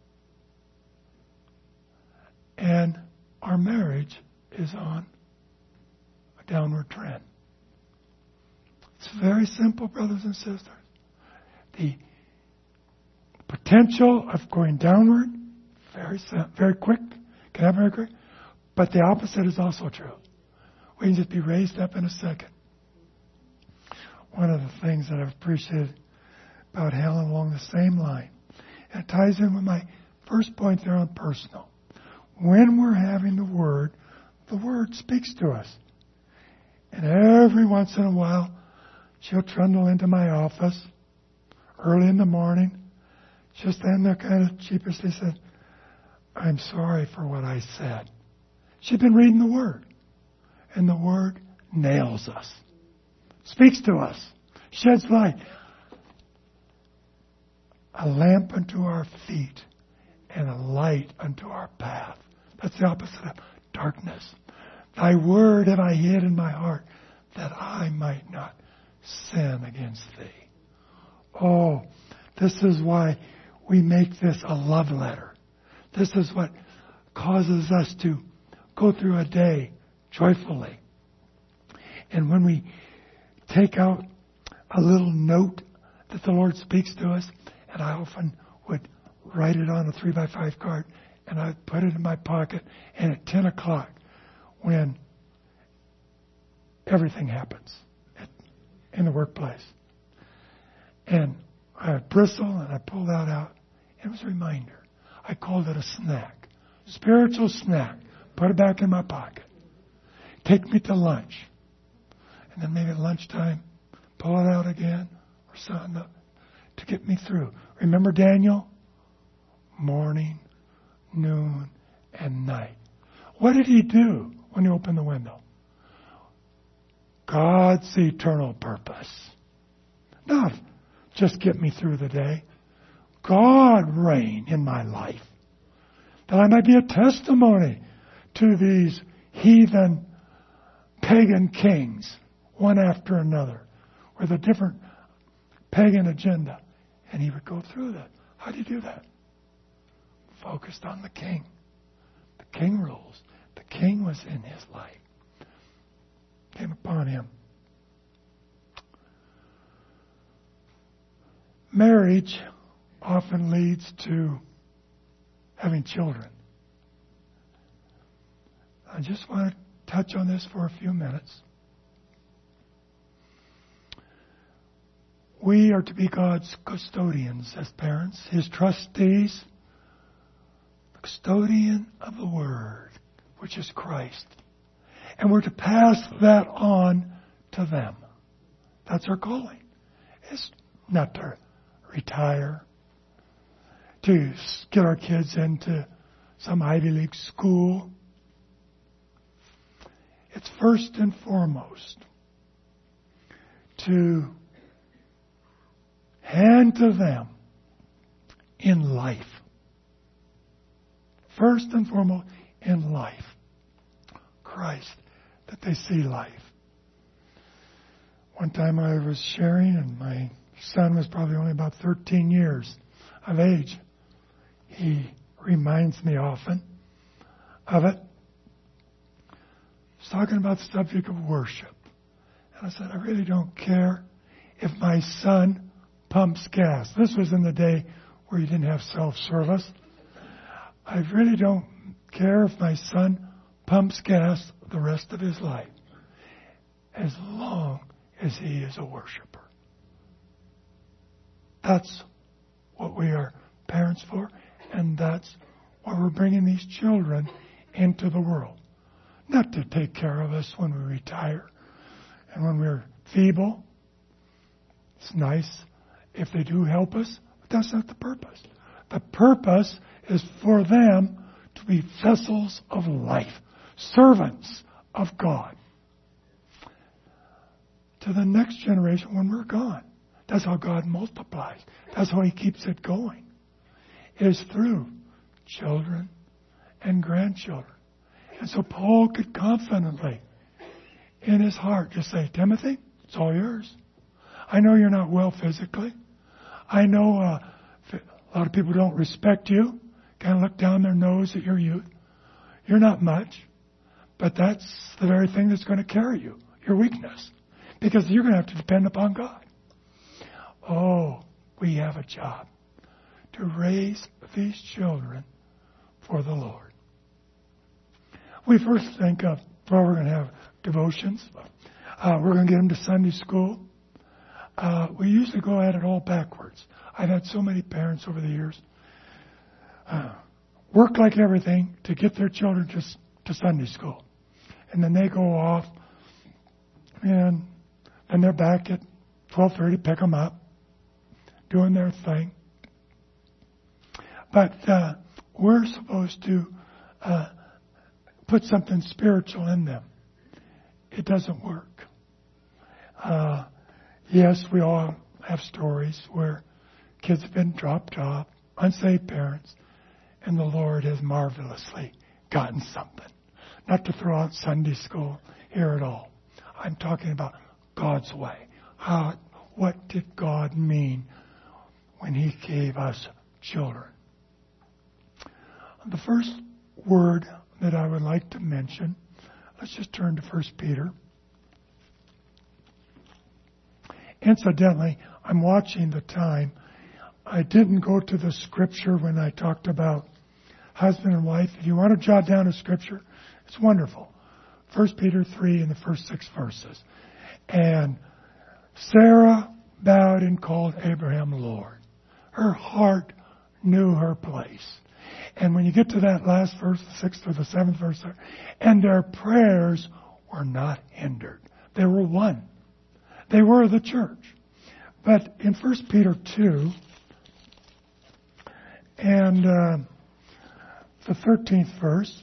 And our marriage is on a downward trend. It's very simple, brothers and sisters. The potential of going downward, very very quick, can happen very quick. But the opposite is also true. We can just be raised up in a second. One of the things that I've appreciated about Helen along the same line, and it ties in with my first point there on personal. When we're having the Word, the Word speaks to us. And every once in a while, she'll trundle into my office early in the morning. She'll stand there kind of sheepishly said, I'm sorry for what I said. She'd been reading the Word. And the Word nails us. Speaks to us. Sheds light. A lamp unto our feet and a light unto our path. That's the opposite of darkness. Thy word have I hid in my heart that I might not sin against thee. Oh, this is why we make this a love letter. This is what causes us to go through a day joyfully. And when we take out a little note that the Lord speaks to us, and I often would write it on a three by five card, and I'd put it in my pocket, and at ten o'clock, when everything happens at, in the workplace, and I would bristle, and I pull that out. It was a reminder. I called it a snack. Spiritual snack. Put it back in my pocket. Take me to lunch. And then maybe at lunchtime, pull it out again or something to get me through. Remember Daniel? Morning, noon, and night. What did he do when he opened the window? God's eternal purpose. Not just get me through the day. God reign in my life. That I might be a testimony to these heathen, pagan kings, one after another, with a different pagan agenda. And he would go through that. How do you do that? Focused on the king. The king rules. The king was in his life. Came upon him. Marriage often leads to having children. I just want to touch on this for a few minutes. We are to be God's custodians as parents, His trustees, the custodian of the Word, which is Christ. And we're to pass that on to them. That's our calling. It's not to retire, to get our kids into some Ivy League school. It's first and foremost to hand to them in life. First and foremost in life. Christ, that they see life. One time I was sharing, and my son was probably only about thirteen years of age. He reminds me often of it. He's talking about the subject of worship. And I said, I really don't care if my son pumps gas. This was in the day where you didn't have self-service. I really don't care if my son pumps gas the rest of his life as long as he is a worshiper. That's what we are parents for, and that's why we're bringing these children into the world. Not to take care of us when we retire and when we're feeble. It's nice if they do help us, but that's not the purpose. The purpose is for them to be vessels of life, servants of God, to the next generation when we're gone. That's how God multiplies. That's how He keeps it going. It is through children and grandchildren. And so Paul could confidently, in his heart, just say, Timothy, it's all yours. I know you're not well physically. I know uh, a lot of people don't respect you, kind of look down their nose at your youth. You're not much, but that's the very thing that's going to carry you, your weakness, because you're going to have to depend upon God. Oh, we have a job to raise these children for the Lord. We first think of, well, we're going to have devotions. Uh, we're going to get them to Sunday school. Uh, we usually go at it all backwards. I've had so many parents over the years uh, work like everything to get their children to, to Sunday school. And then they go off, and then they're back at twelve thirty, pick them up, doing their thing. But uh, we're supposed to uh, put something spiritual in them. It doesn't work. Uh, yes, we all have stories where kids have been dropped off, unsaved parents, and the Lord has marvelously gotten something. Not to throw out Sunday school here at all. I'm talking about God's way. How, what did God mean when He gave us children? The first word that I would like to mention, let's just turn to First Peter. Incidentally, I'm watching the time. I didn't go to the scripture when I talked about husband and wife. If you want to jot down a scripture, it's wonderful. First Peter three in the first six verses. And Sarah bowed and called Abraham Lord. Her heart knew her place. And when you get to that last verse, the sixth or the seventh verse there, and their prayers were not hindered. They were one. They were the church. But in First Peter two, and uh, the thirteenth verse,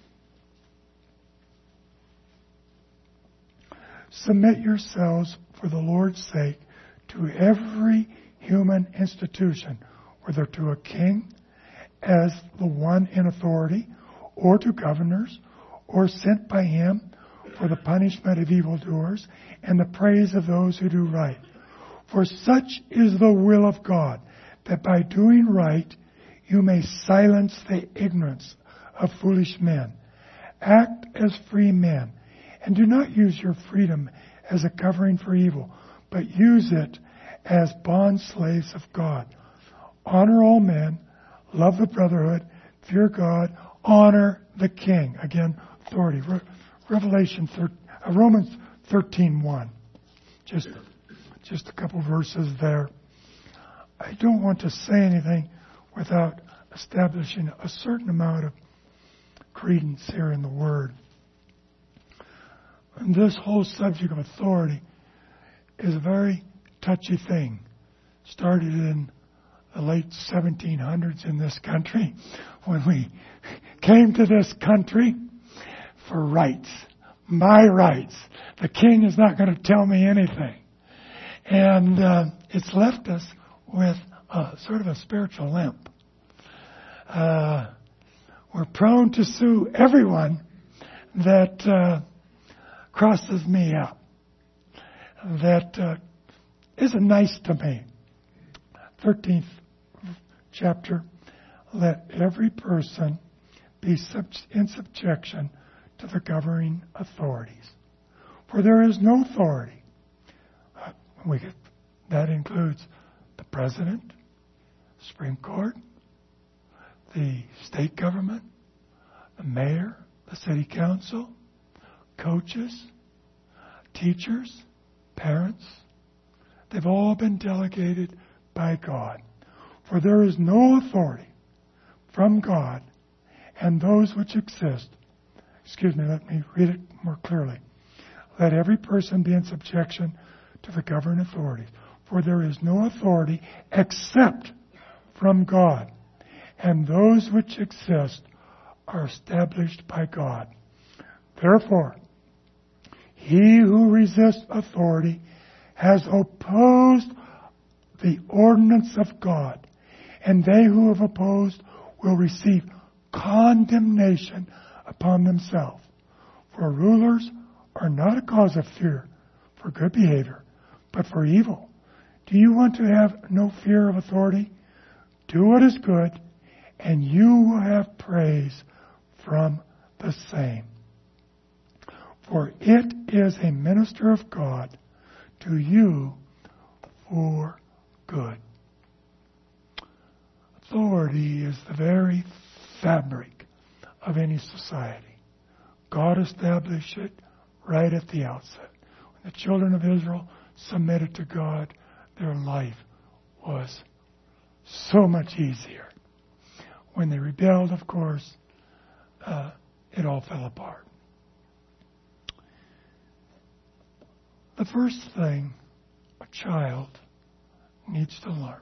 submit yourselves for the Lord's sake to every human institution, whether to a king as the one in authority, or to governors, or sent by him for the punishment of evildoers and the praise of those who do right. For such is the will of God, that by doing right you may silence the ignorance of foolish men. Act as free men, and do not use your freedom as a covering for evil, but use it as bond slaves of God. Honor all men, love the brotherhood, fear God, honor the king. Again, authority. Re- Revelation, thir- uh, Romans thirteen one. Just, just a couple verses there. I don't want to say anything without establishing a certain amount of credence here in the Word. And this whole subject of authority is a very touchy thing. Started in the late seventeen hundreds in this country, when we came to this country for rights, my rights. The king is not going to tell me anything. And uh, it's left us with a, sort of a spiritual limp. Uh, we're prone to sue everyone that uh, crosses me up, that uh, isn't nice to me. thirteenth chapter, let every person be sub- in subjection to the governing authorities. For there is no authority. Uh, we get, that includes the president, Supreme Court, the state government, the mayor, the city council, coaches, teachers, parents. They've all been delegated by God. For there is no authority from God, and those which exist. Excuse me, let me read it more clearly. Let every person be in subjection to the governing authorities. For there is no authority except from God, and those which exist are established by God. Therefore, he who resists authority has opposed the ordinance of God, and they who have opposed will receive condemnation upon themselves. For rulers are not a cause of fear for good behavior, but for evil. Do you want to have no fear of authority? Do what is good, and you will have praise from the same. For it is a minister of God to you for good. Authority is the very fabric of any society. God established it right at the outset. When the children of Israel submitted to God, their life was so much easier. When they rebelled, of course, uh, it all fell apart. The first thing a child needs to learn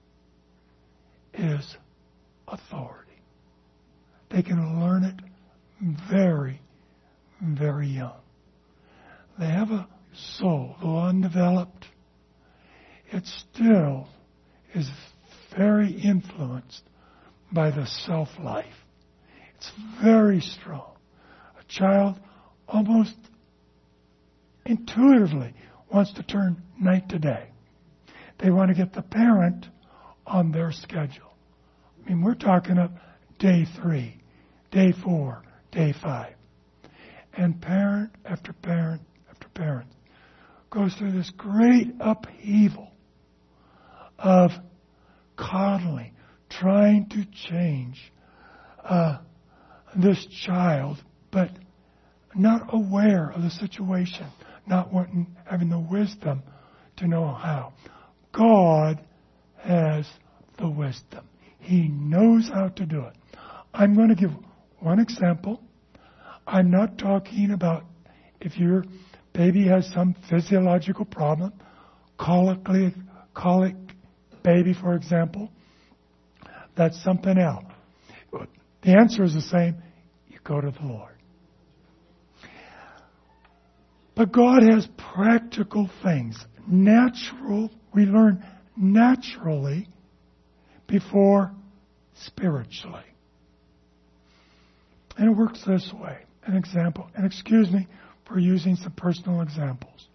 is authority. They can learn it very, very young. They have a soul, though undeveloped, it still is very influenced by the self-life. It's very strong. A child almost intuitively wants to turn night to day. They want to get the parent on their schedule. I mean, we're talking of day three, day four, day five. And parent after parent after parent goes through this great upheaval of coddling, trying to change uh, this child, but not aware of the situation, not wanting, having the wisdom to know how. God has the wisdom. He knows how to do it. I'm going to give one example. I'm not talking about if your baby has some physiological problem, colically, colic baby, for example. That's something else. The answer is the same. You go to the Lord. But God has practical things. Natural, we learn naturally before spiritually. And it works this way. An example, and excuse me for using some personal examples.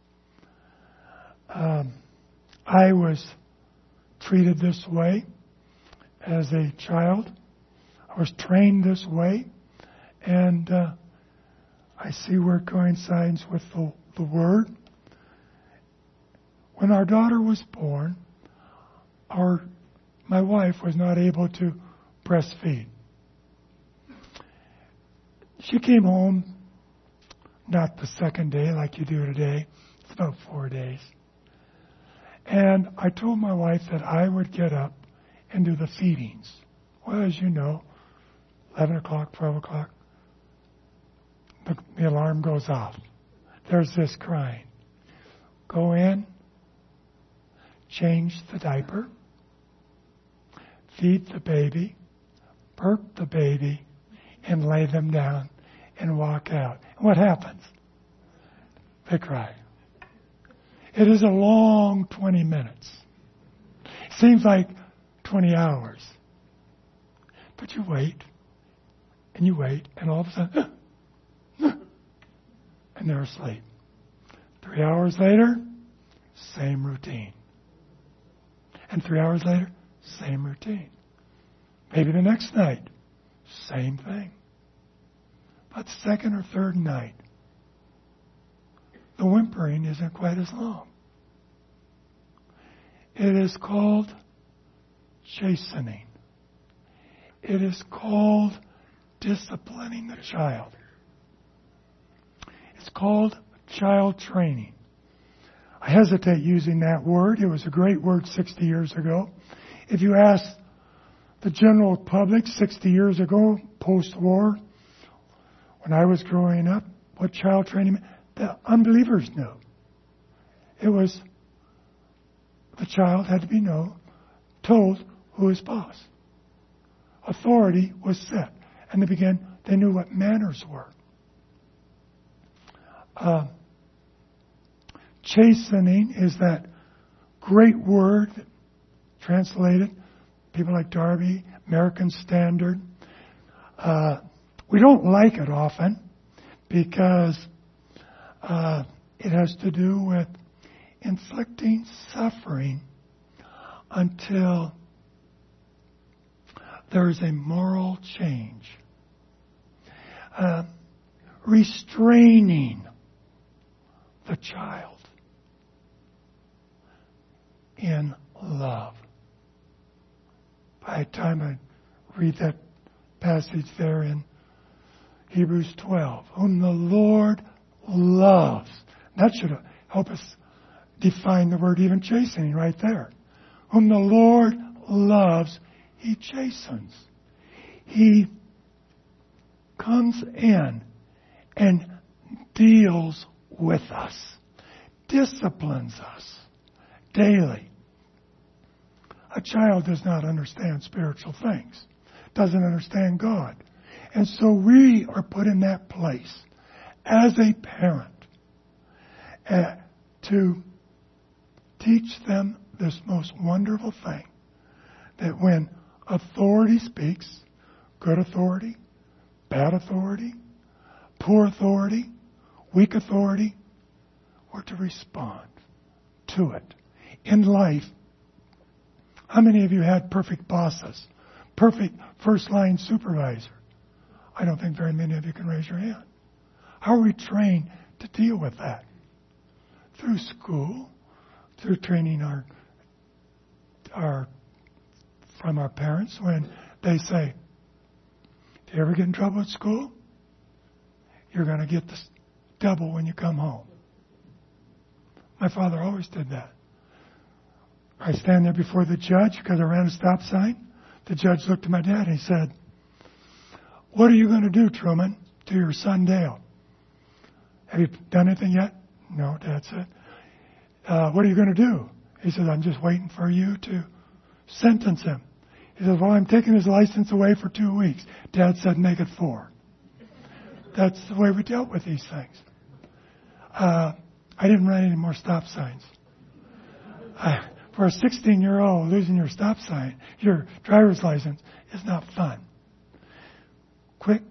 Um, I was treated this way as a child. I was trained this way, and uh, I see where it coincides with the, the Word. When our daughter was born, our my wife was not able to breastfeed. She came home, not the second day like you do today. It's about four days. And I told my wife that I would get up and do the feedings. Well, as you know, eleven o'clock, twelve o'clock, the, the alarm goes off. There's this crying. Go in, change the diaper, feed the baby, burp the baby, and lay them down and walk out. And what happens? They cry. It is a long twenty minutes. It seems like twenty hours. But you wait, and you wait, and all of a sudden, and they're asleep. Three hours later, same routine. And three hours later, same routine. Maybe the next night, same thing. But the second or third night, the whimpering isn't quite as long. It is called chastening. It is called disciplining the child. It's called child training. I hesitate using that word. It was a great word sixty years ago. If you ask the general public sixty years ago, post-war, when I was growing up, what child training meant, the unbelievers knew. It was the child had to be known, told who his boss. Authority was set. And they began, they knew what manners were. Uh, chastening is that great word translated, people like Darby, American Standard. Uh, we don't like it often because uh, it has to do with inflicting suffering until there is a moral change. Uh, restraining the child in love. By the time I read that passage there in Hebrews twelve, whom the Lord loves. That should help us define the word even chastening right there. Whom the Lord loves, He chastens. He comes in and deals with us, disciplines us daily. A child does not understand spiritual things, doesn't understand God. And so we are put in that place as a parent uh, to teach them this most wonderful thing, that when authority speaks, good authority, bad authority, poor authority, weak authority, we're to respond to it. In life, how many of you had perfect bosses, perfect first-line supervisor? I don't think very many of you can raise your hand. How are we trained to deal with that? Through school, through training our our from our parents when they say, if you ever get in trouble at school, you're going to get this double when you come home. My father always did that. I stand there before the judge because I ran a stop sign. The judge looked at my dad and he said, what are you going to do, Truman, to your son Dale? Have you done anything yet? No, Dad said. Uh, what are you going to do? He said, I'm just waiting for you to sentence him. He said, well, I'm taking his license away for two weeks. Dad said, make it four. That's the way we dealt with these things. Uh, I didn't run any more stop signs. I, for a sixteen-year-old, losing your stop sign, your driver's license, is not fun. Quick,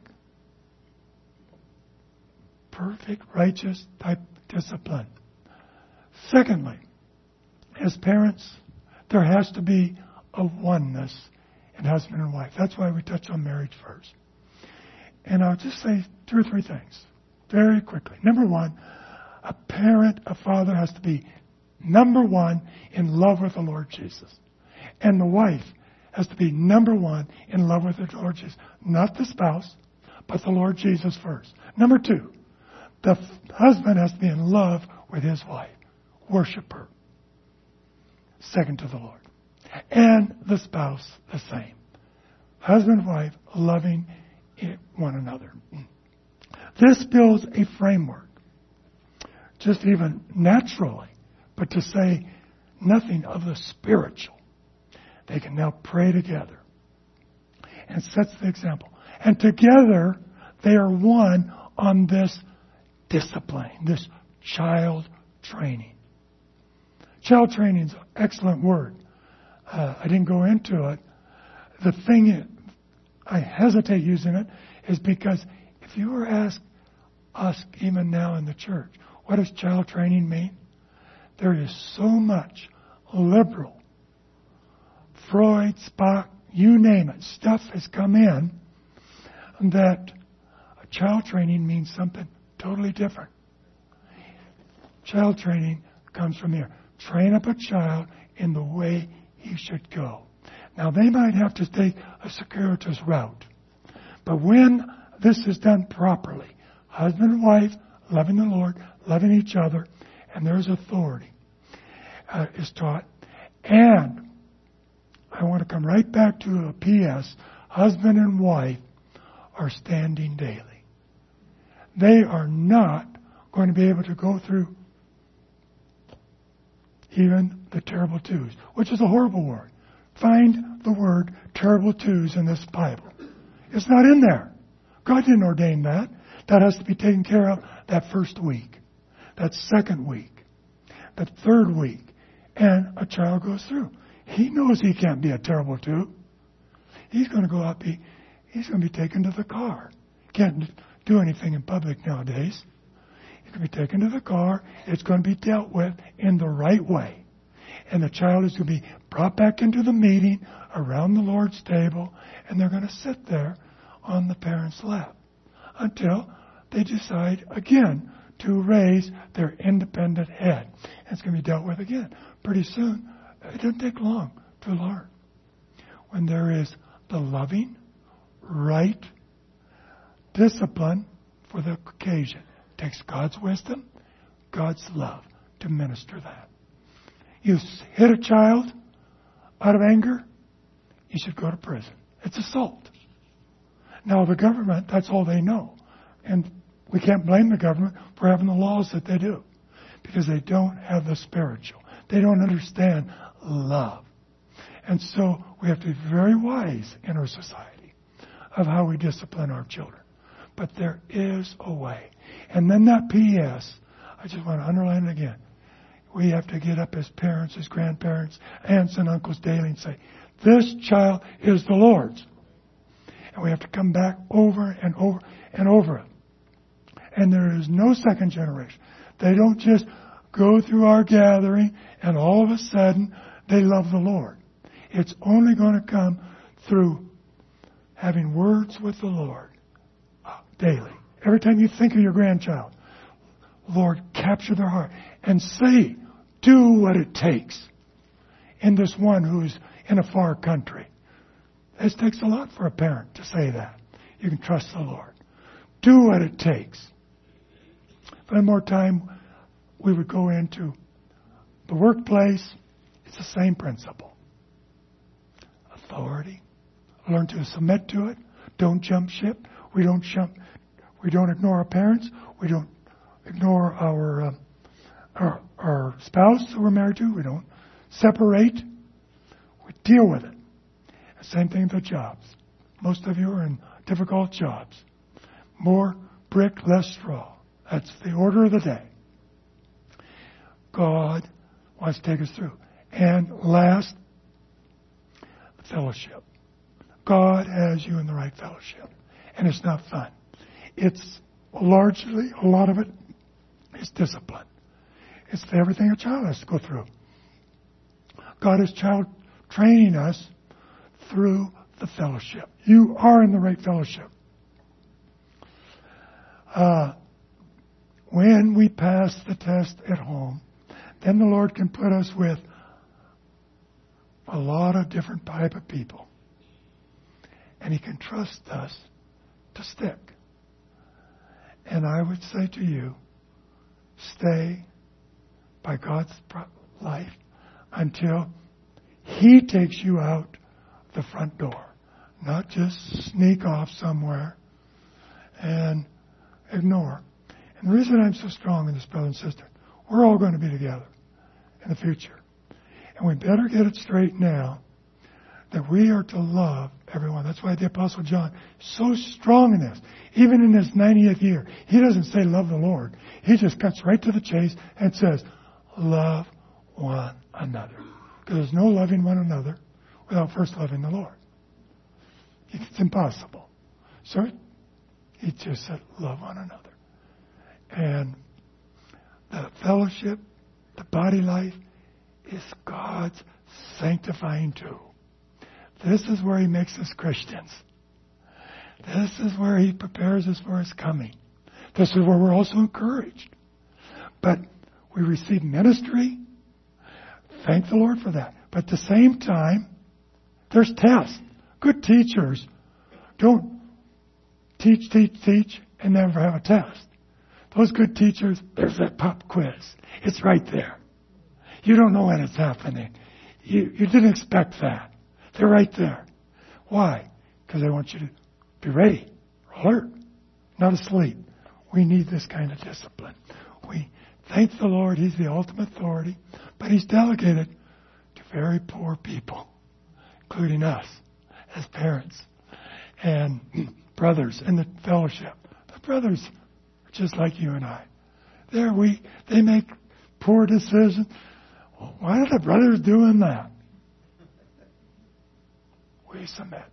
perfect, righteous type discipline. Secondly, as parents, there has to be a oneness in husband and wife. That's why we touch on marriage first. And I'll just say two or three things very quickly. Number one, a parent, a father has to be number one in love with the Lord Jesus. And the wife has to be number one in love with the Lord Jesus. Not the spouse, but the Lord Jesus first. Number two, the husband has to be in love with his wife. Worship her. Second to the Lord. And the spouse, the same. Husband and wife loving one another. This builds a framework, just even naturally, but to say nothing of the spiritual. They can now pray together. And sets the example. And together, they are one on this discipline, this child training. Child training is an excellent word. Uh, I didn't go into it. The thing is, I hesitate using it is because if you were asked us even now in the church, what does child training mean? There is so much liberal, Freud, Spock, you name it, stuff has come in that child training means something totally different. Child training comes from here. Train up a child in the way he should go. Now, they might have to take a circuitous route, But when this is done properly, husband and wife, loving the Lord, loving each other, and there's authority uh, is taught. And I want to come right back to a P S. Husband and wife are standing daily. They are not going to be able to go through even the terrible twos, which is a horrible word. Find the word terrible twos in this Bible. It's not in there. God didn't ordain that. That has to be taken care of that first week, that second week, that third week, and a child goes through. He knows he can't be a terrible two. He's going to go out, be, he's going to be taken to the car. Can't do anything in public nowadays. He's going to be taken to the car. It's going to be dealt with in the right way. And the child is going to be brought back into the meeting around the Lord's table, and they're going to sit there on the parent's lap until they decide again to raise their independent head. And it's going to be dealt with again. Pretty soon, it doesn't take long to learn. When there is the loving, right discipline for the occasion. It takes God's wisdom, God's love to minister that. You hit a child out of anger, you should go to prison. It's assault. Now the government, that's all they know. And we can't blame the government for having the laws that they do. Because they don't have the spiritual. They don't understand love. And so we have to be very wise in our society of how we discipline our children. But there is a way. And then that P S, I just want to underline it again. We have to get up as parents, as grandparents, aunts and uncles daily and say, this child is the Lord's. And we have to come back over and over and over it. And there is no second generation. They don't just go through our gathering and all of a sudden they love the Lord. It's only going to come through having words with the Lord daily. Every time you think of your grandchild, Lord, capture their heart and say, do what it takes in this one who is in a far country. This takes a lot for a parent to say that. You can trust the Lord. Do what it takes. If I had more time, we would go into the workplace. It's the same principle. Authority. Learn to submit to it. Don't jump ship. We don't jump. We don't ignore our parents. We don't ignore our uh, our, our spouse that we're married to. We don't separate. We deal with it. Same thing with the jobs. Most of you are in difficult jobs. More brick, less straw. That's the order of the day. God wants to take us through. And last, fellowship. God has you in the right fellowship. And it's not fun. It's largely, a lot of it is discipline. It's everything a child has to go through. God is child training us through the fellowship. You are in the right fellowship. Uh, when we pass the test at home, then the Lord can put us with a lot of different type of people. And He can trust us to stick. And I would say to you, stay by God's life until He takes you out the front door. Not just sneak off somewhere and ignore. And the reason I'm so strong in this, brother and sister, we're all going to be together in the future. And we better get it straight now that we are to love everyone. That's why the Apostle John is so strong in this. Even in his ninetieth year, he doesn't say love the Lord. He just cuts right to the chase and says, love one another. Because there's no loving one another without first loving the Lord. It's impossible. So he just said, love one another. And the fellowship, the body life, is God's sanctifying tool. This is where He makes us Christians. This is where He prepares us for His coming. This is where we're also encouraged. But we receive ministry. Thank the Lord for that. But at the same time, there's tests. Good teachers don't teach, teach, teach, and never have a test. Those good teachers, there's that pop quiz. It's right there. You don't know when it's happening. You, you didn't expect that. They're right there. Why? Because they want you to be ready, alert, not asleep. We need this kind of discipline. We thank the Lord, He's the ultimate authority, but He's delegated to very poor people, including us as parents and brothers in the fellowship. The brothers are just like you and I. There we, they make poor decisions. Well, why are the brothers doing that? We submit.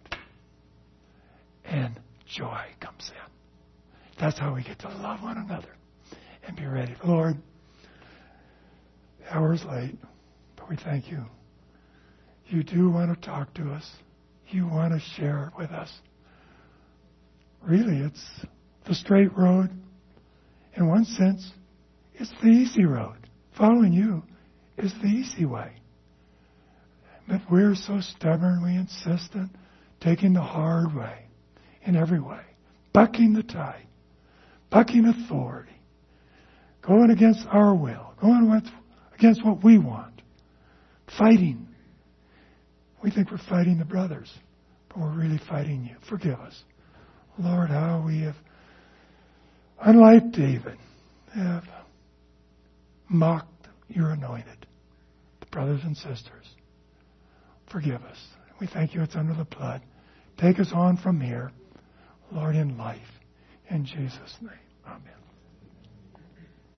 And joy comes in. That's how we get to love one another and be ready. Lord, the hour's late, but we thank you. You do want to talk to us. You want to share it with us. Really, it's the straight road. In one sense, it's the easy road. Following you is the easy way. But we're so stubborn, we insist on taking the hard way in every way. Bucking the tide. Bucking authority. Going against our will. Going with, against what we want. Fighting. We think we're fighting the brothers, but we're really fighting you. Forgive us. Lord, how we have, unlike David, have mocked your anointed, the brothers and sisters. Forgive us. We thank you it's under the blood. Take us on from here, Lord, in life. In Jesus' name, amen.